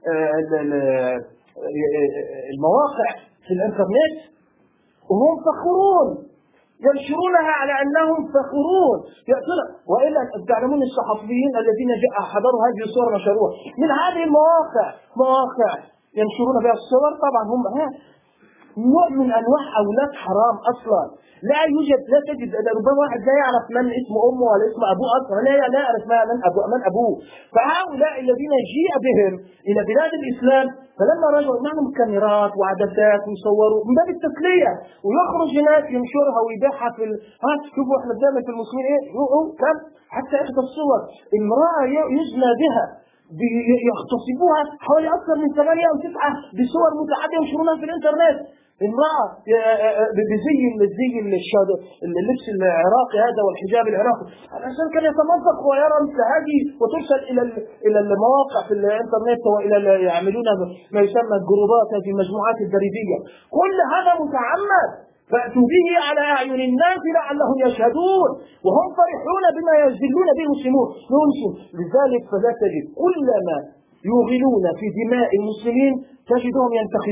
المواقع في الانترنت وهم فخورون، ينشرونها على أنهم فخورون. وإلا تعلمون الصحفيين الذين حضروا هذه الصور نشروها من هذه مواقع ينشرون بها الصور. طبعا هم نوع من أنواع أولاد حرام أصلا، لا تجد، ربما واحد لا يعرف من اسم أمه ولا اسم أبوه أصلا، لا يعرف من أبوه. فهؤلاء الذين جيء بهم إلى بلاد الإسلام فلما رجعوا معهم كاميرات وعدسات ويصوروا من باب التسلية، ويخرج هناك ينشرها ويبيعها شوفوا احنا بنعمل في المسلمين ايه، كم حتى احدى الصور امرأة يزنى بها يغتصبوها حوالي أكثر من 8 أو 9 بصور متعددة ينشرونها في الإنترنت. امرأة بزي اللبس العراقي هذا والحجاب العراقي، الإنسان كان يتمزق ويرى مثل هذه وترسل إلى المواقع في الإنترنت وإلى يعملون ما يسمى الجروبات في المجموعات البريدية. كل هذا متعمد، فأتوا به على أعين الناس لعلهم يشهدون، وهم فرحون بما يذلون به المسلمون. لذلك فلا تجد كلما يوغلون في دماء المسلمين تجدهم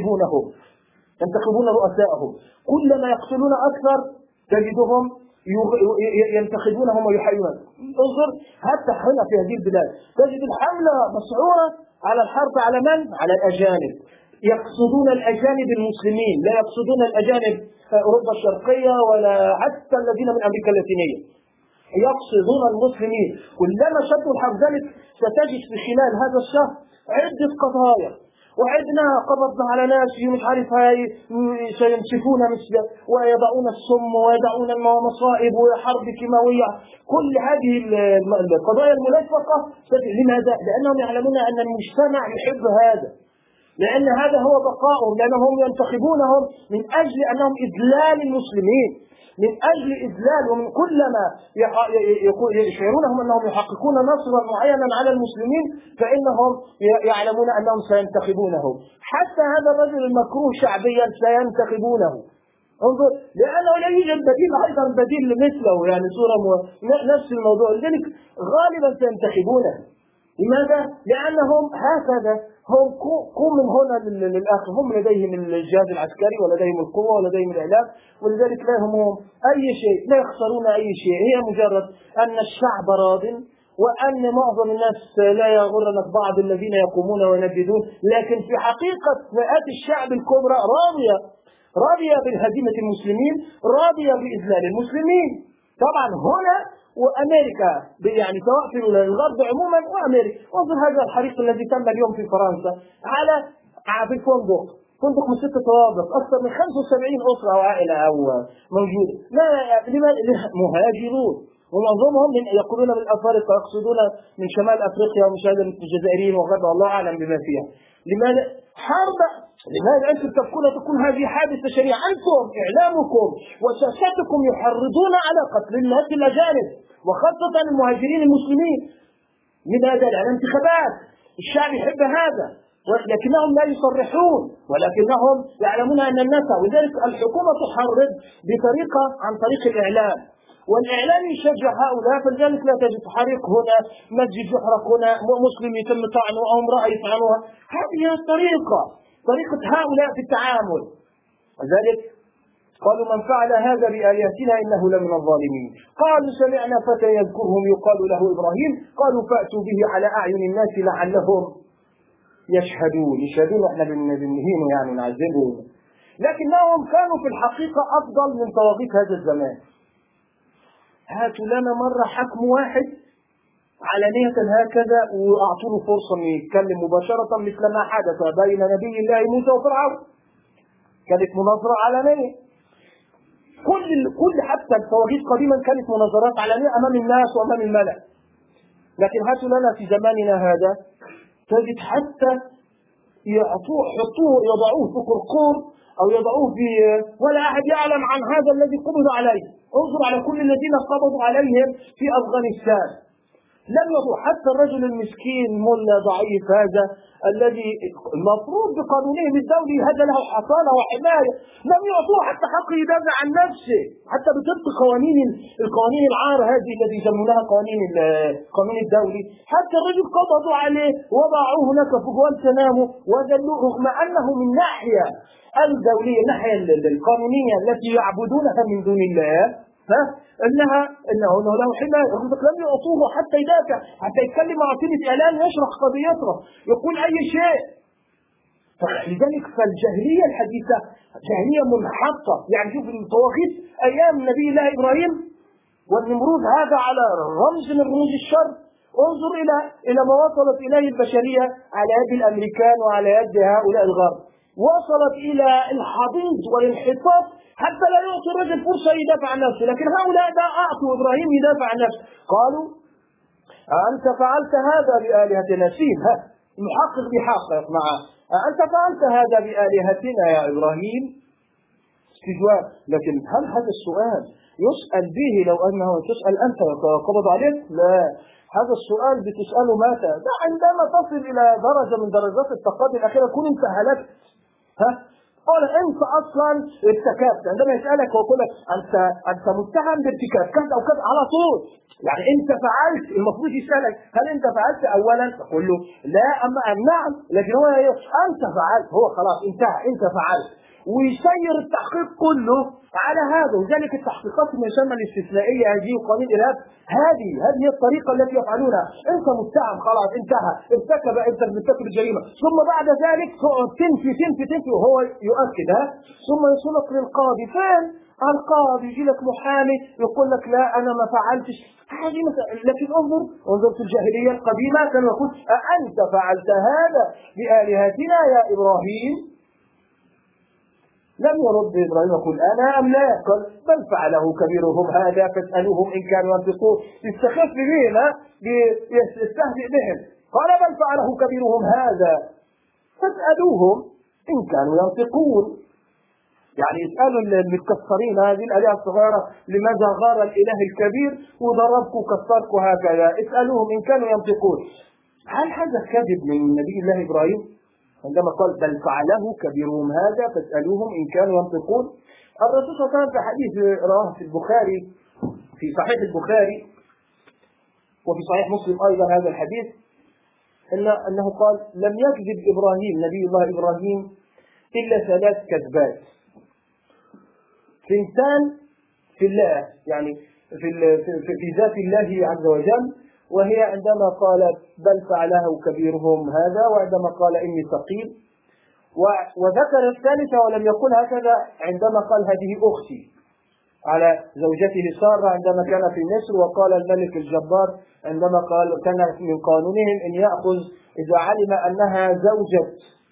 ينتخبون رؤساءهم، كلما يقتلون أكثر تجدهم ينتخبونهم ويحيونهم. انظر حتى هنا في هذه البلاد تجد الحملة مسعورة على الحرب على من؟ على الأجانب. يقصدون الأجانب المسلمين، لا يقصدون الأجانب أوروبا الشرقية ولا حتى الذين من أمريكا اللاتينية، يقصدون المسلمين. كلما شدوا الحرب ذلك ستجد في خلال هذا الشهر عدة قضايا، وعدنا قبضنا على ناس مش عارف هاي سينسفون مثل ويضعون السم ويضعون المصائب وحرب كيماوية. كل هذه القضايا الملفقة لماذا؟ لأنهم يعلمون أن المجتمع يحب هذا، لأن هذا هو بقائهم، لأنهم ينتخبونهم من أجل أنهم إذلال المسلمين، من أجل إذلالهم. كلما يشعرونهم أنهم يحققون نصرا معينا على المسلمين فإنهم يعلمون أنهم سينتخبونه. حتى هذا الرجل المكروه شعبيا سينتخبونه، انظر، لأنه لا يوجد بديل أيضا بديل مثله، يعني صورة نفس الموضوع، لذلك غالبا سينتخبونه. لماذا؟ لأنهم هكذا، هم قوم من هنا للآخر، هم لديهم الجهاز العسكري ولديهم القوة ولديهم الإعلام، ولذلك لا يهمهم أي شيء، لا يخسرون أي شيء. هي مجرد أن الشعب راض، وأن معظم الناس لا يغرنك بعض الذين يقومون وينددون، لكن في حقيقة فئات الشعب الكبرى راضية بهزيمة المسلمين، راضية بإذلال المسلمين. طبعا هنا وأمريكا، يعني سواء في الغرب عموما وأمريكا. انظر هذا الحريق الذي تم اليوم في فرنسا في فندق من 6 طوابق، أكثر من 75 أسرة أو عائلة أو موجودة. لماذا؟ مهاجرون، ومعظمهم يقولون من الأفارقة، يقصدون من شمال أفريقيا ومشاهدة الجزائريين وغيرها، الله أعلم بما فيها. لماذا حرب؟ لماذا أنتم تكون هذه حادثة شريعة؟ أنتم إعلامكم وسياستكم يحرضون على قتل الناس الأجانب وخاصة المهاجرين المسلمين. لماذا؟ لأن انتخابات الشعب يحب هذا، ولكنهم لا يصرحون، ولكنهم يعلمون أن الناس، ولذلك الحكومة تحرض بطريقة عن طريق الإعلام، والإعلام يشجع هؤلاء، فلذلك لا تجد حريق هنا، مسجد يحرق هنا، مسلم يتم طعنه أو امرأة يطعنها. هذه طريقة هؤلاء في التعامل. وذلك قالوا من فعل هذا بآلهتنا إنه لمن الظالمين. قالوا سمعنا فتى يذكرهم يقال له إبراهيم، قالوا فأتوا به على أعين الناس لعلهم يشهدون. احنا بنهين يعني نعذبهم، لكنهم كانوا في الحقيقة أفضل من طواغيت هذا الزمان. هاتوا لنا مرة حكم واحد علانية هكذا وأعطوا له فرصة أن يتكلم مباشرة، مثل ما حدث بين نبي الله موسى وفرعون، كانت مناظرة علانية. كل حتى الطواغيت قديما كانت مناظرات علانية أمام الناس وأمام الملأ. لكن هاتوا لنا في زماننا هذا تجد حتى يضعوه في قرقور أو يضعوه في، ولا أحد يعلم عن هذا الذي قبض عليه. انظر على كل الذين قبضوا عليهم في أفغانستان، لم يضعوا حتى الرجل المسكين ملا ضعيف هذا الذي المفروض بقانونهم الدولي هذا له حصانة وحماية، لم يعطوه حتى حق يدافع عن نفسه، حتى بطبق القوانين العارة هذه التي يسمونها القانون الدولي. حتى الرجل قبضوا عليه وضعوه هناك في جوانتنامو وذلوه، رغم أنه من ناحية الدولية، الناحية القانونية التي يعبدونها من دون الله، انه له حمايه، لم يعطوه حتى يدافع، حتى يتكلم مع وسيله اعلام يشرح قضيته، يقول اي شيء. لذلك فالجاهليه الحديثه جاهليه منحطه. يعني شوف الطواغيت ايام نبي الله ابراهيم والنمرود، هذا على رمز من رموز الشر. انظر الى ما وصلت اليه البشريه على يد الامريكان وعلى يد هؤلاء الغرب، وصلت الى الحضيض والانحطاط حتى لا يعطي الرجل فرصة يدافع عن نفسه. لكن هؤلاء أعطوا إبراهيم يدافع عن نفسه، قالوا أنت فعلت هذا بآلهتنا، فيها المحقق بيحقق معه، أنت فعلت هذا بآلهتنا يا إبراهيم؟ استجواب. لكن هل هذا السؤال يسأل به لو أنه تسأل أنت وقبض عليك؟ لا، هذا السؤال بتسأله متى؟ عندما تصل إلى درجة من درجات التقدم الأخيرة، كن انت هلكت. قال انت اصلا ارتكبت، عندما يسالك ويقول لك انت متهم بارتكاب كذا او كذا على طول، يعني انت فعلت، المفروض يسالك هل انت فعلت اولا، تقول له لا اما نعم، لكن هو انت فعلت، هو خلاص انتهى انت فعلت، ويسير التحقيق كله على هذا. وذلك التحقيقات ما يسمى الاستثنائيه هذه وقانون الارهاب، هذه هي الطريقه التي يفعلونها. انت متهم خلاص انتهى، انت بترتكب الجريمه، ثم بعد ذلك تنفي وهو يؤكد، ثم يوصلك للقاضي. فين القاضي؟ يجي لك محامي يقول لك لا انا ما فعلتش هذه مثلا. لكن انظر في الجاهليه القديمه كان يقول أأنت فعلت هذا بآلهتنا يا ابراهيم؟ لم يرد إبراهيم يقول أنا أم لا، قال بل فعله كبيرهم هذا فاسألوهم إن كانوا ينطقون، يستخف بهم، يستهزئ بهم. قال بل فعله كبيرهم هذا فاسألوهم إن كانوا ينطقون. يعني اسألوا المتكسرين هذه الآلهة الصغيرة لماذا غار الإله الكبير وضربكم كسركم هكذا، اسألوهم إن كانوا ينطقون. هل هذا كذب من نبي الله إبراهيم عندما قال بل فعله كبيرهم هذا فاسألوهم إن كانوا ينطقون؟ الرسول صلى الله عليه وسلم في حديث رواه في البخاري في صحيح البخاري وفي صحيح مسلم أيضا هذا الحديث أنه قال لم يكذب إبراهيم نبي الله إبراهيم إلا 3 كذبات، 2 في الله يعني في ذات الله عز وجل، وهي عندما قال بل فعله كبيرهم هذا، وعندما قال إني سقيم، وذكر الثالثة ولم يقل هكذا عندما قال هذه أختي على زوجته سارة عندما كان في مصر، وقال الملك الجبار عندما قال كان من قانونهم إن يأخذ إذا علم أنها زوجة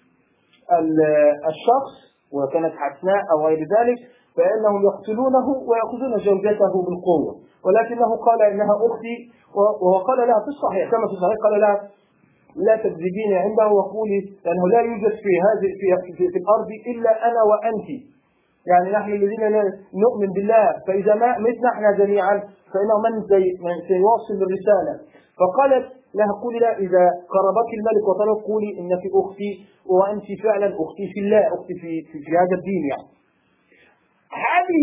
الشخص وكانت حسناء أو غير ذلك فإنهم يقتلونه ويأخذون زوجته بالقوة، ولكنه قال إنها أختي، وقال لها في الصحيح كما في الصحيح قال لها لا تكذبين عنده وقولي لأنه لا يوجد في هذه في الأرض إلا أنا وأنت، يعني نحن الذين نؤمن بالله، فإذا ما متنا احنا جميعا فإنه من سيواصل الرسالة. فقالت لها قولي لا إذا قربك الملك وطلب قولي إنك أختي وأنت فعلا أختي في الله، أختي في هذا الدين يعني. هذه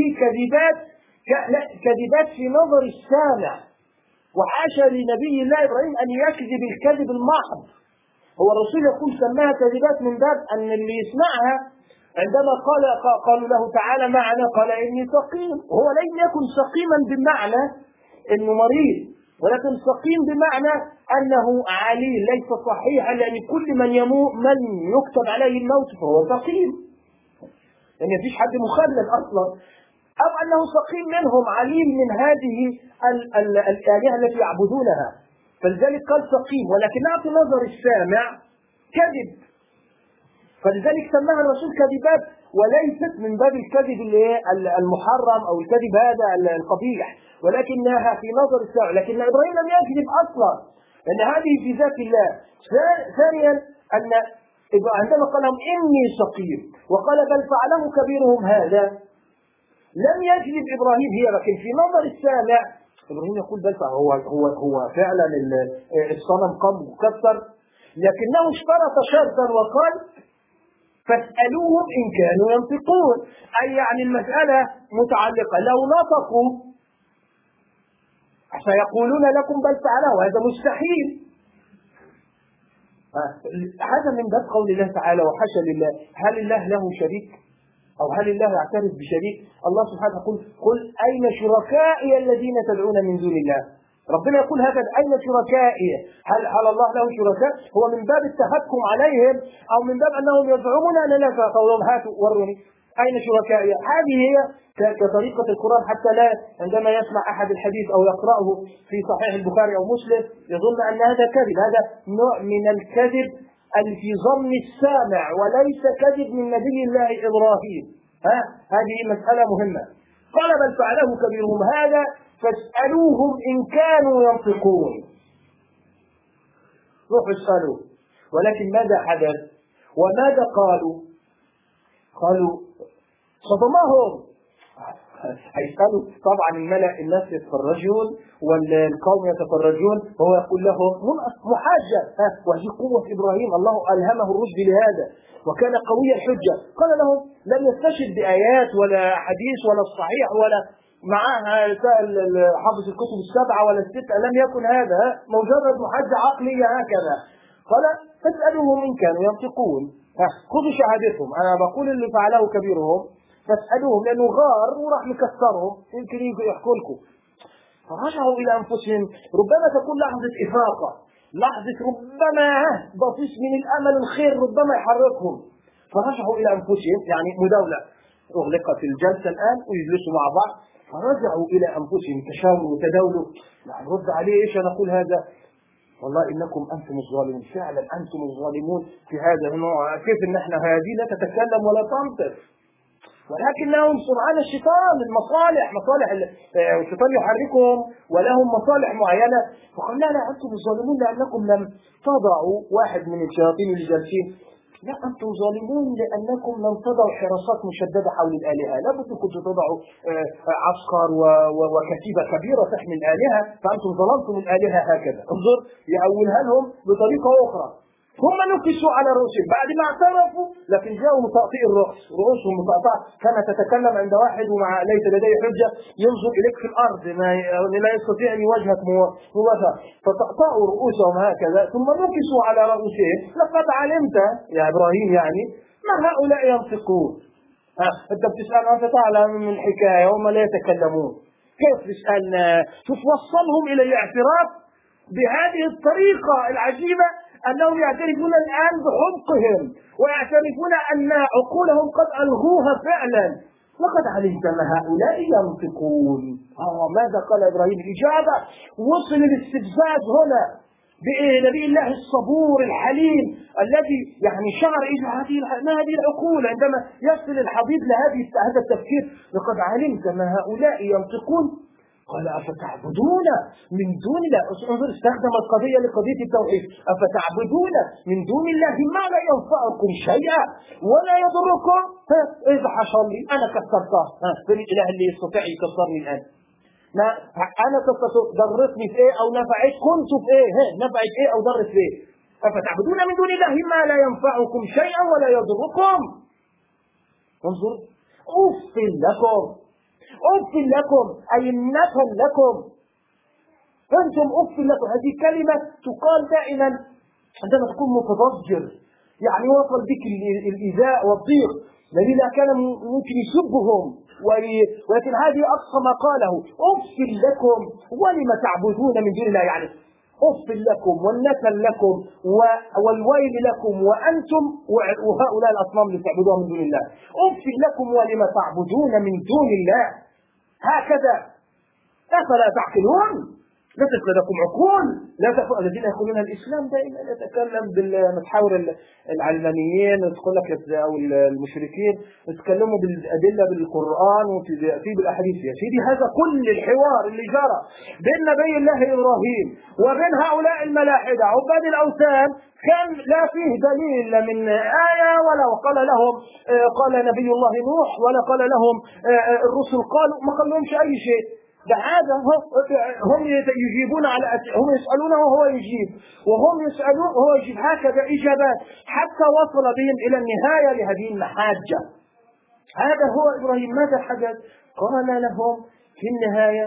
كذبات في نظر السامع، وحاشا لنبي الله إبراهيم أن يكذب الكذب المحض. هو الرسول يقول سماها كذبات من باب أن اللي يسمعها عندما قالوا له تعالى معنا قال إني سقيم، هو لم يكن سقيما بمعنى إنه مريض، ولكن سقيم بمعنى أنه عليل ليس صحيحا، لأن كل من يكتب عليه الموت فهو سقيم، لأن يعني مفيش حد مخلد أصلا، أو أنه سقيم منهم عليل من هذه الآلهة التي يعبدونها، فلذلك قال سقيم، ولكنها في نظر السامع كذب، فلذلك سماها الرسول كذبات، وليست من باب الكذب المحرم أو الكذب هذا القبيح، ولكنها في نظر السامع. لكن إبراهيم لم يكذب أصلا، لأن هذه في ذات الله. ثانيا أن عندما قال لهم إني سقيم وقال بل فعله كبيرهم هذا، لم يكذب إبراهيم هي، لكن في نظر السامع إبراهيم يقول بل هو فعلا الصنم قام مكسر، لكنه اشترط شرطا وقال فاسألوهم إن كانوا ينطقون، أي يعني المسألة متعلقة، لو نطقوا سيقولون لكم بل فعله، وهذا مستحيل. هذا من باب قول الله تعالى وحاشا لله. هل الله له شريك أو هل الله يعترف بشريك؟ الله سبحانه يقول قل أين شركائي الذين تدعون من دون الله. ربنا يقول هكذا أين شركائي؟ هل الله له شركاء؟ هو من باب التحكم عليهم أو من باب أنهم يزعمون أن لا، فقولهم هاتوا وروني أين شركائي. هذه هي كطريقة القرآن، حتى لا عندما يسمع أحد الحديث أو يقرأه في صحيح البخاري أو مسلم يظن أن هذا كذب، هذا نوع من الكذب في ظن السامع وليس كذب من نبي الله إبراهيم. هذه مسألة مهمة. قال بل فعله كبيرهم هذا فاسألوهم إن كانوا ينطقون. روحوا اسألوا. ولكن ماذا حدث وماذا قالوا؟ قالوا صدمهم. هيسألوا طبعا الملأ، الناس يتفرجون والقوم يتفرجون، وهو يقول لهم محاجة، وهذه قوة إبراهيم، الله ألهمه الرشد لهذا وكان قوي الحجة. قال لهم لم يستشهد بآيات ولا حديث ولا الصحيح ولا معها حافظ الكتب السبعة ولا الستة، لم يكن هذا، مجرد محاجة عقلية هكذا. قال فاسألوهم إن كانوا ينطقون، خذوا شهادتهم، أنا بقول اللي فعله كبيرهم فاسألوهم، لأنه غار وراح مكسرهم يمكن يحكوا لكم. فرجعوا إلى أنفسهم، ربما تكون لحظة إفاقة، لحظة ربما بصيص من الأمل الخير ربما يحركهم. فرجعوا إلى أنفسهم، يعني مداولة أغلقت الجلسة الآن ويجلسوا مع بعض، فرجعوا إلى أنفسهم تشاوروا وتداولوا، يعني رد عليه إيش نقول هذا؟ والله إنكم أنتم الظالمون، فعلا أنتم الظالمون في هذا النوع، كيف إن إحنا هذه لا تتكلم ولا تنطق، ولكنهم سرعان الشيطان، مصالح الشيطان يحركهم ولهم مصالح معينة. فقال لا أنتم الظالمون لأنكم لم تضعوا، واحد من الشياطين اللي جالسين، لا أنتم ظالمون لأنكم لم تضعوا حراسات مشددة حول الآلهة، لا بد كنتم تضعوا عسكر وكتيبة كبيرة تحمي الآلهة، فأنتم ظلمتم الآلهة هكذا. انظر يأولها لهم بطريقة أخرى، هم نكسوا على رؤوسهم بعد ما اعترفوا، لكن جاءوا مطأطئ الرأس، رؤوسهم مطأطئة كما تتكلم عند واحد ومع ليس لديه حجة ينظر إليك في الأرض لا يستطيع أن يواجهك مواجهة، فطأطأوا رؤوسهم هكذا ثم نكسوا على رؤوسهم. لقد علمت يا إبراهيم يعني ما هؤلاء ينطقون. أنت بتسأل أنت تعلم من الحكاية هم لا يتكلمون. كيف تسألنا؟ شوف وصلهم إلى الاعتراف بهذه الطريقة العجيبة أنهم يعترفون الآن بحمقهم ويعترفون أن عقولهم قد ألغوها فعلا. لقد علمت ما هؤلاء ينطقون. ماذا قال إبراهيم؟ الإجابة وصل الاستفزاز هنا بنبي الله الصبور الحليم الذي يعني شعر ما هذه العقول عندما يصل الحبيب هذا التفكير. لقد علمت ما هؤلاء ينطقون. قال أفتعبدون من دون الله. انظر استخدم القضية لقضية التوحيد. أفتعبدون من دون الله ما لا ينفعكم شيئا ولا يضركم. إذا حصل لي أنا كسرتها في الإله اللي يستطيع يكسرني الآن. ما أنا ضرتني في إيه أو نفعت، كنت في إيه نفعت إيه أو ضرت في إيه. أفتعبدون من دون الله ما لا ينفعكم شيئا ولا يضركم. انظر أف لكم، أف لكم أي نفل لكم، أنتم أف لكم. هذه كلمة تقال دائما عندما تكون متضجر، يعني وصل بك الإيذاء والضيق. الذي لا كان ممكن يسبهم ولكن هذه أقصى ما قاله. أف لكم ولما تعبدون من دون الله، يعني أف لكم والنكل لكم والويل لكم وأنتم وهؤلاء الأصنام اللي تعبدوها من دون الله. أف لكم ولما تعبدون من دون الله. هكذا أفلا تعقلون؟ ليست لكم عقول؟ لا تفهم. الذين يقولون الإسلام دائما يتكلم بالمتحاور العلمانيين وتقول لك أو المشركين يتكلموا بالأدلة بالقرآن وفي بالأحاديث. يا سيدي هذا كل الحوار اللي جرى بين نبي الله إبراهيم وبين هؤلاء الملاحدة عباد الأوثان كان لا فيه دليل من آية ولا قال لهم قال نبي الله نوح ولا قال لهم الرسل قالوا، ما قال لهمش أي شيء. ده هذا هم يجيبون على هم يسألونه وهو يجيب وهم يسألون وهو يجيب، هكذا إجابات حتى وصل بهم إلى النهاية لهذه المحاجة. هذا هو إبراهيم. ماذا حدث؟ قال لهم في النهاية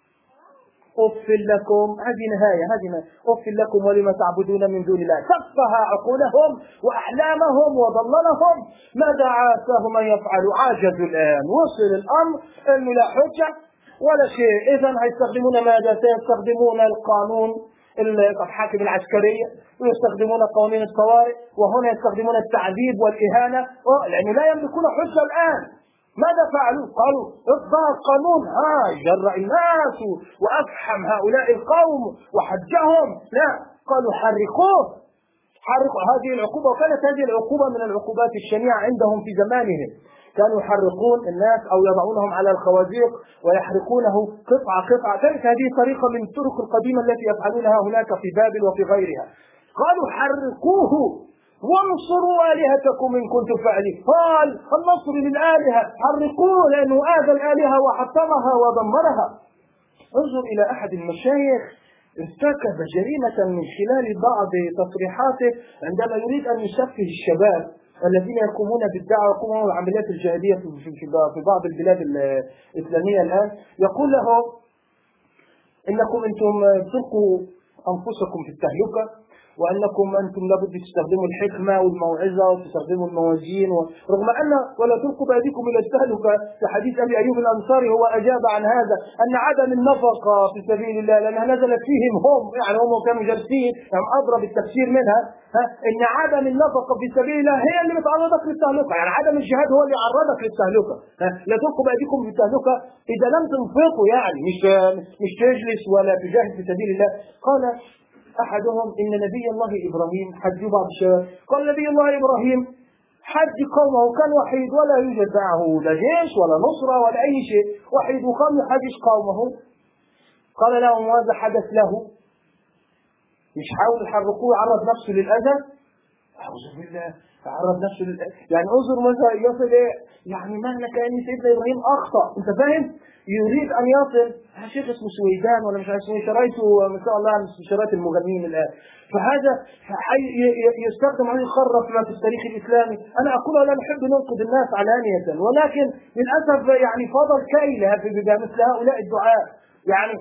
أف لكم. هذه نهاية أف لكم ولما تعبدون من دون الله. سفها عقولهم وأحلامهم وضللهم. ماذا عاساهم أن يفعلوا؟ عاجزوا الآن. وصل الأمر أنه لا حجة ولا شيء. إذن هيستخدمون ماذا؟ سيستخدمون القانون الحاكم العسكرية ويستخدمون قوانين الطوارئ وهنا يستخدمون التعذيب والإهانة لأنه لا يملكون حجة الآن. ماذا فعلوا؟ قالوا اصدر قانون جرأ الناس وأفحم هؤلاء القوم وحجهم. لا، قالوا حرقوه. هذه العقوبة، وكانت هذه العقوبة من العقوبات الشنيعة عندهم في زمانهم. كانوا يحرقون الناس أو يضعونهم على الخوازيق ويحرقونه قطعة قطعة. كانت هذه طريقة من الطرق القديمة التي يفعلونها هناك في بابل وفي غيرها. قالوا حرقوه وانصروا آلهتكم إن كنتم فاعلين. قال النصر للآلهة، حرقوه لأنه آذى الآلهة وحطمها ودمرها. انظر إلى أحد المشايخ ارتكب جريمة من خلال بعض تصريحاته عندما يريد أن يسفه الشباب الذين يقومون بالدعوة ويقومون بالعمليات الجهادية في بعض البلاد الإسلامية الآن. يقول له إنكم أنتم تلقوا أنفسكم في التهلكة وأنكم أنتم لابد تستخدموا الحكمة والموعظة وتستخدموا الموازين رغم أن ولا تلقوا بأيديكم إلى التهلكة. في حديث أبي أيوب الأنصاري هو أجاب عن هذا أن عدم النفقة في سبيل الله لأنها نزلت فيهم هم، يعني هم كانوا جالسين يعني أضرب التفسير منها إن عدم النفقة في سبيل الله هي اللي بتعرضك للتهلكة. يعني عدم الجهاد هو اللي يعرضك للتهلكة. لا تلقوا بأيديكم في التهلكة إذا لم تنفقوا، يعني مش تجلس ولا تجاهد في سبيل الله. قال أحدهم إن نبي الله إبراهيم حج بعض الشباب. قال نبي الله إبراهيم حج قومه كان وحيد ولا يوجد معه لا جيش ولا نصرة ولا أي شيء، وحيد وقام يحجج قومه. قال لهم ماذا حدث له؟ مش حاول يحرقوه يعرض نفسه للأذى؟ أعوذ بالله، تعرض نفسه يعني انظر ماذا يصل إيه؟ يعني مهما كان سيدنا إبراهيم أخطأ، أنت فاهم؟ يريد أن يصل شيخ اسمه سويدان ولا مش عارف اسمه، شرايته ما شاء الله عن شرايط المغنيين الآن، فهذا يستخدم عليه يخرف ما في التاريخ الإسلامي. أنا أقول لا نحب ننقد الناس علانية، ولكن للأسف يعني فضل كيل بمثل هؤلاء الدعاء. يعني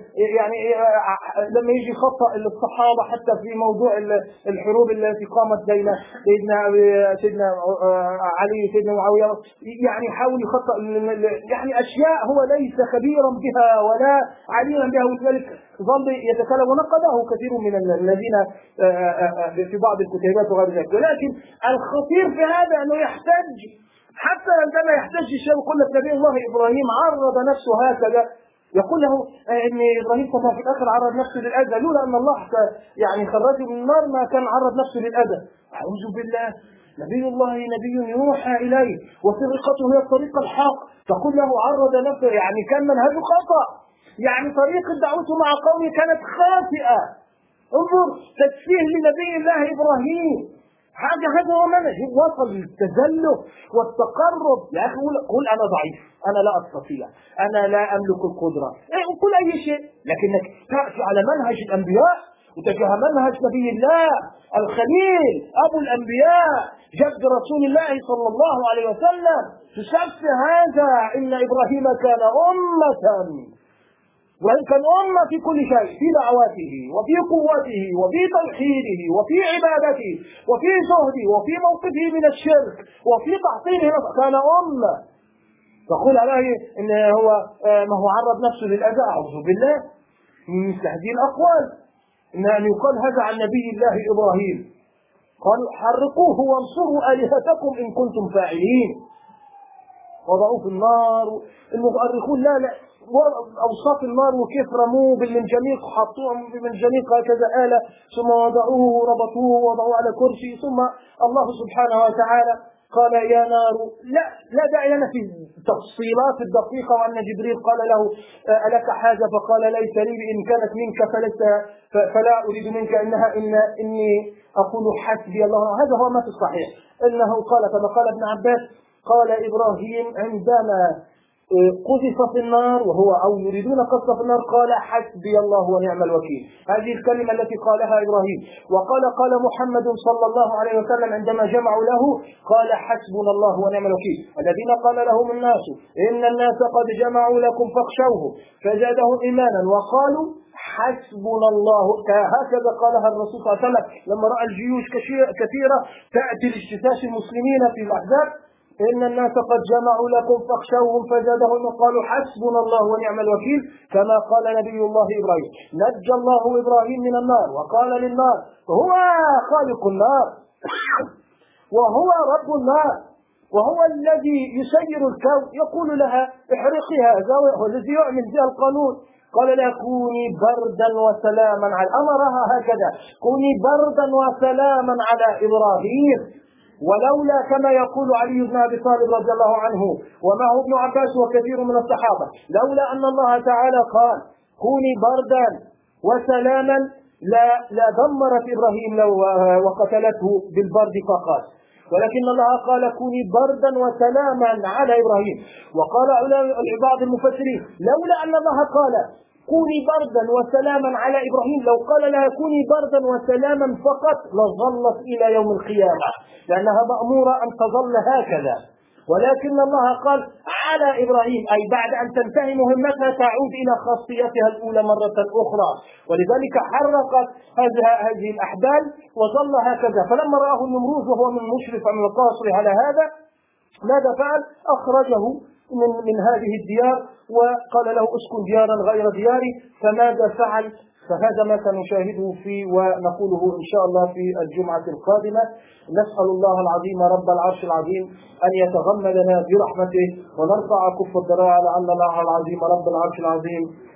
لما يجي خطأ الصحابة حتى في موضوع الحروب التي قامت بين سيدنا علي وسيدنا معاوية، يعني يحاول يخطأ يعني أشياء هو ليس خبيرا بها ولا عليما بها، ولذلك ظل يتكلم، ونقده كثير من الذين في بعض الكتيبات وغير ذلك. ولكن الخطير في هذا أنه يحتج، حتى عندما يحتج الشيء يقول لك نبي الله إبراهيم عرض نفسه هكذا، يقول له ان ابراهيم في الاخر عرض نفسه للاذى، لولا ان الله يعني خرجه من النار ما كان عرض نفسه للاذى. اعوذ بالله، نبي الله نبي يوحى اليه وطريقته هي الطريق الحق، تقول له عرض نفسه، يعني كان منهجه خطأ، يعني طريقه دعوته مع قومه كانت خاطئه. انظر تسفيه لنبي الله ابراهيم، هذا هو منهج، وصل للتزلف والتقرب. يا اخي قول انا ضعيف، انا لا استطيع، انا لا املك القدره، قل اي شيء، لكنك تاتي على منهج الانبياء وتجاه منهج نبي الله الخليل ابو الانبياء جد رسول الله صلى الله عليه وسلم، تسفه هذا. ان ابراهيم كان امه، وإن كان أمة في كل شيء، في دعواته وفي قوته وفي توحيده وفي عبادته وفي زهده وفي موقفه من الشرك وفي تحصيله، كان أمة. تقول عليه إن هو ما هو عرض نفسه للأذى، أعوذ بالله من مثل هذه الأقوال. إن أن يقال هذا عن نبي الله إبراهيم، قالوا حرقوه وانصروا آلهتكم إن كنتم فاعلين، وضعوه في النار. المؤرخون لا أوصاف النار وكيف رموه بالمنجنيق، حطوه بالمنجنيق هكذا آلة، ثم وضعوه وربطوه ووضعوه على كرسي، ثم الله سبحانه وتعالى قال يا نار، لا داعي لنا في التفصيلات الدقيقة، وأن جبريل قال له ألك حاجة، فقال ليس لي، إن كانت منك فلا أريد منك، إني أقول حسبي الله. هذا هو ما في الصحيح، إنه قال كما قال ابن عباس، قال إبراهيم عندما قذف في النار أو يريدون قذف في النار، قال حسبي الله ونعم الوكيل. هذه الكلمة التي قالها إبراهيم. وقال محمد صلى الله عليه وسلم عندما جمعوا له، قال حسبنا الله ونعم الوكيل. الذين قال لهم الناس إن الناس قد جمعوا لكم فاخشوه فزادهم إيمانا وقالوا حسبنا الله، هكذا قالها الرسول صلى الله عليه وسلم لما رأى الجيوش كثيرة تأتي لاجتثاث المسلمين في الأحزاب، إن الناس قد جمعوا لكم فاخشوهم فزادهم وقالوا حسبنا الله ونعم الوكيل، كما قال نبي الله إبراهيم. نجى الله إبراهيم من النار وقال للنار هو خالق النار وهو رب النار وهو الذي يسير الكون، يقول لها احرقي هذا، وهو الذي يعمل بها القانون. قال لها كوني بردا وسلاما على، أمرها هكذا، كوني بردا وسلاما على إبراهيم. ولولا كما يقول علي بن أبي طالب رضي الله عنه ومعه ابن عباس وكثير من الصحابة، لولا أن الله تعالى قال كوني بردا وسلاما لا دمرت إبراهيم لو وقتلته بالبرد فقط، ولكن الله قال كوني بردا وسلاما على إبراهيم. وقال بعض المفسرين لولا أن الله قال كوني بردا وسلاما على إبراهيم، لو قال لها كوني بردا وسلاما فقط لظلت إلى يوم القيامة، لأنها مأمورة أن تظل هكذا. ولكن الله قال على إبراهيم، أي بعد أن تنتهي مهمتها تعود إلى خاصيتها الأولى مرة أخرى، ولذلك حرقت هذه الأحبال وظل هكذا. فلما رآه النمروذ وهو من مشرف من القاصر على هذا، ماذا فعل؟ أخرجه من هذه الديار وقال له اسكن ديارا غير دياري. فماذا فعل؟ فهذا ما سنشاهده فيه ونقوله إن شاء الله في الجمعة القادمة. نسأل الله العظيم رب العرش العظيم أن يتغمدنا برحمته ونرفع كف الذراع لعل الله العظيم رب العرش العظيم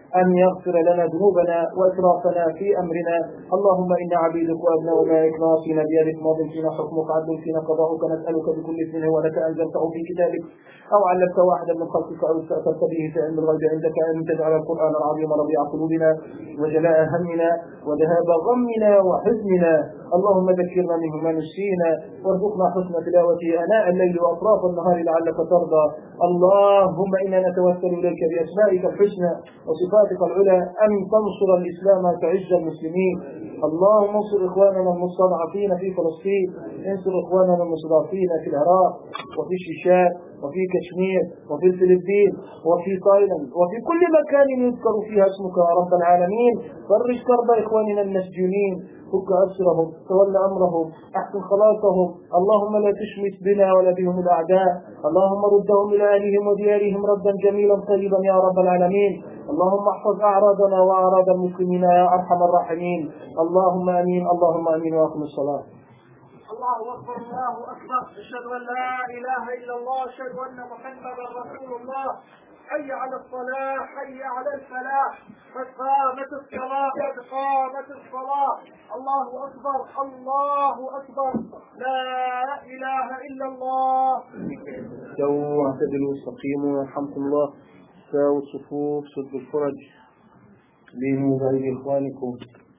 أن يغفر لنا ذنوبنا وإسرافنا في أمرنا. اللهم إنا عبيدك وأبناء أولئك ناصينا بيدك ماض فينا حكمك عدل فينا قضاؤك نسألك بكل اسم هو لك أنزلته في كتابك أو علمته واحدا من خلقك أو استأثرت به في علم الغيب عندك أن تجعل القرآن العظيم ربيع قلوبنا وجلاء همنا وذهاب غمنا وحزننا. اللهم ذكرنا منه ما نسينا وارزقنا حسن تلاوته آناء الليل وأطراف النهار لعلك ترضى. اللهم إنا نتوسل إليك بأسمائك الحسنى وصفاتك العلى أن تنصر الإسلام وتعز المسلمين. اللهم انصر إخواننا المستضعفين في فلسطين، انصر إخواننا المستضعفين في العراق وفي الشيشان وفي كشمير وفي الفلبين وفي تايلاند وفي كل مكان يذكر فيها اسمك يا رب العالمين. فرج كرب إخواننا المسجونين، فك أسرهم، تولى أمرهم، أحسن خلاصهم. اللهم لا تشمت بنا ولا بهم الأعداء. اللهم ردهم إلى أهلهم وديارهم ردا جميلا طيبا يا رب العالمين. اللهم احفظ أعراضنا وأعراض المسلمين يا أرحم الراحمين. اللهم آمين. اللهم آمين. وأقم الصلاة. الله أكبر الله أكبر. أشهد أن لا إله إلا الله، أشهد أن محمدا رسول الله. حي على الصلاة، حي على الفلاح، قد قامت الصلاة، قد قامت الصلاة. الله أكبر الله أكبر. لا إله إلا الله. استووا واعتدلوا واستقيموا يرحمكم الله. ساووا الصفوف، سدوا الفرج، لينوا بين إخوانكم.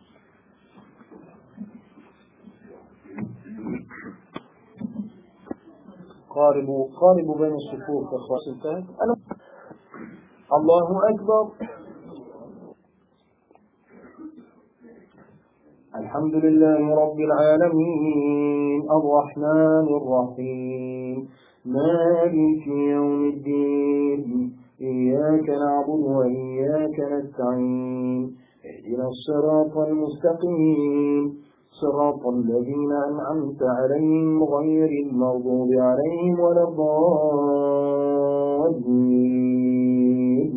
قاربوا بين الصفوف يا اخوان. الله أكبر. الحمد لله رب العالمين الرحمن الرحيم مالك يوم الدين إياك نعبد وإياك نستعين اهدنا الصراط المستقيم صراط الذين أنعمت عليهم غير المغضوب عليهم ولا الضالين.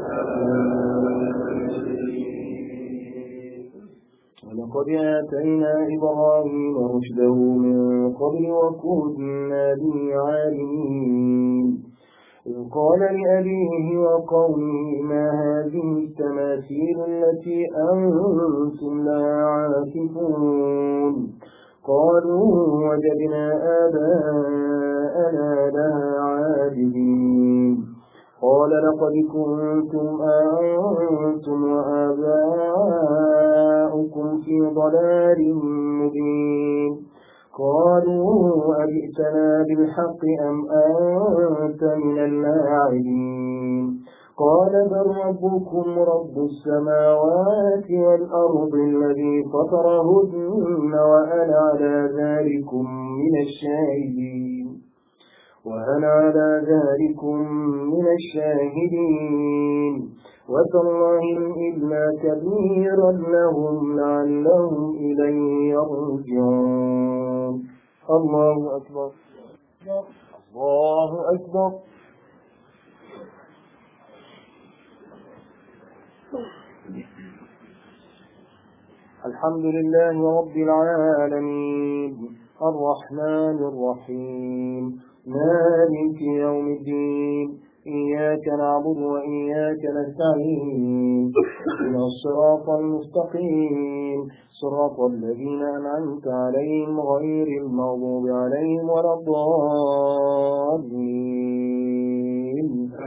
ولقد آتينا إبراهيم رشده من قبل وكنا به عالمين إذ قال لأبيه وقومه ما هذه التماثيل التي أنتم لها عاكفون قالوا وجدنا آباءنا لها عابدين قال لقد كنتم أنتم وآباؤكم في ضلال مبين قالوا أجئتنا بالحق أم أنت من اللاعبين قال بل ربكم رب السماوات والأرض الذي فطرهن وأنا على ذلكم من الشاهدين وتالله إلا كبيرا لهم لعلهم إليه يرجعون. الله أكبر الله أكبر. الحمد لله رب العالمين الرحمن الرحيم مالك يوم الدين إياك نعبد وإياك نستعين اهدنا الصراط المستقيم صراط الذين أنعمت عليهم غير المغضوب عليهم ولا الضالين.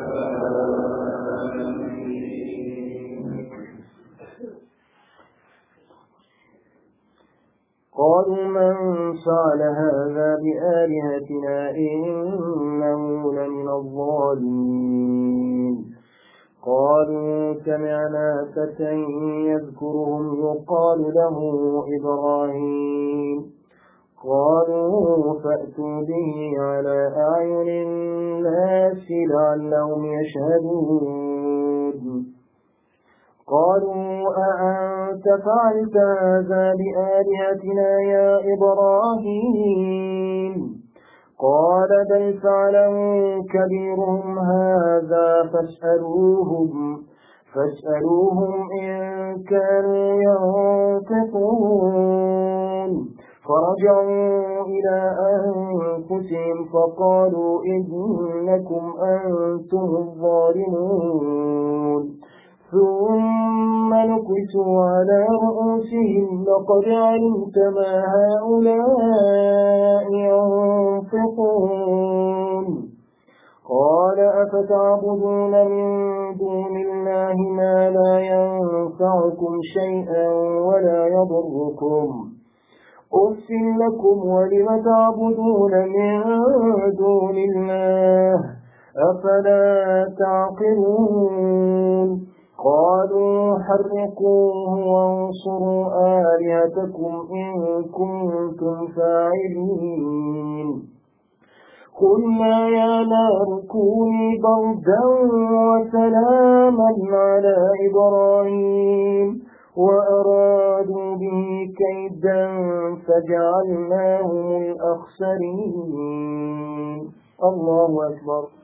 قالوا من فعل هذا بآلهتنا إنه لمن الظالمين قالوا سمعنا فتى يذكرهم يقال له إبراهيم قالوا فأتوا به على أعين الناس لعلهم يشهدون قالوا أأنت فعلت هذا بآلهتنا يا إبراهيم قال بل فعله كبيرهم هذا فاسألوهم إن كانوا ينطقون فرجعوا إلى أنفسهم فقالوا إنكم أنتم الظالمون ثم نكسوا على رؤوسهم لقد علمت ما هؤلاء ينطقون قال أفتعبدون من دون الله ما لا ينفعكم شيئا ولا يضركم أف لكم ولم تعبدون من دون الله أفلا تعقلون قالوا حرقوه وانصروا آلهتكم إن كنتم فاعلين قلنا يا نار كوني بردا وسلاما على إبراهيم وأرادوا به كيدا فجعلناهم الأخسرين الله أكبر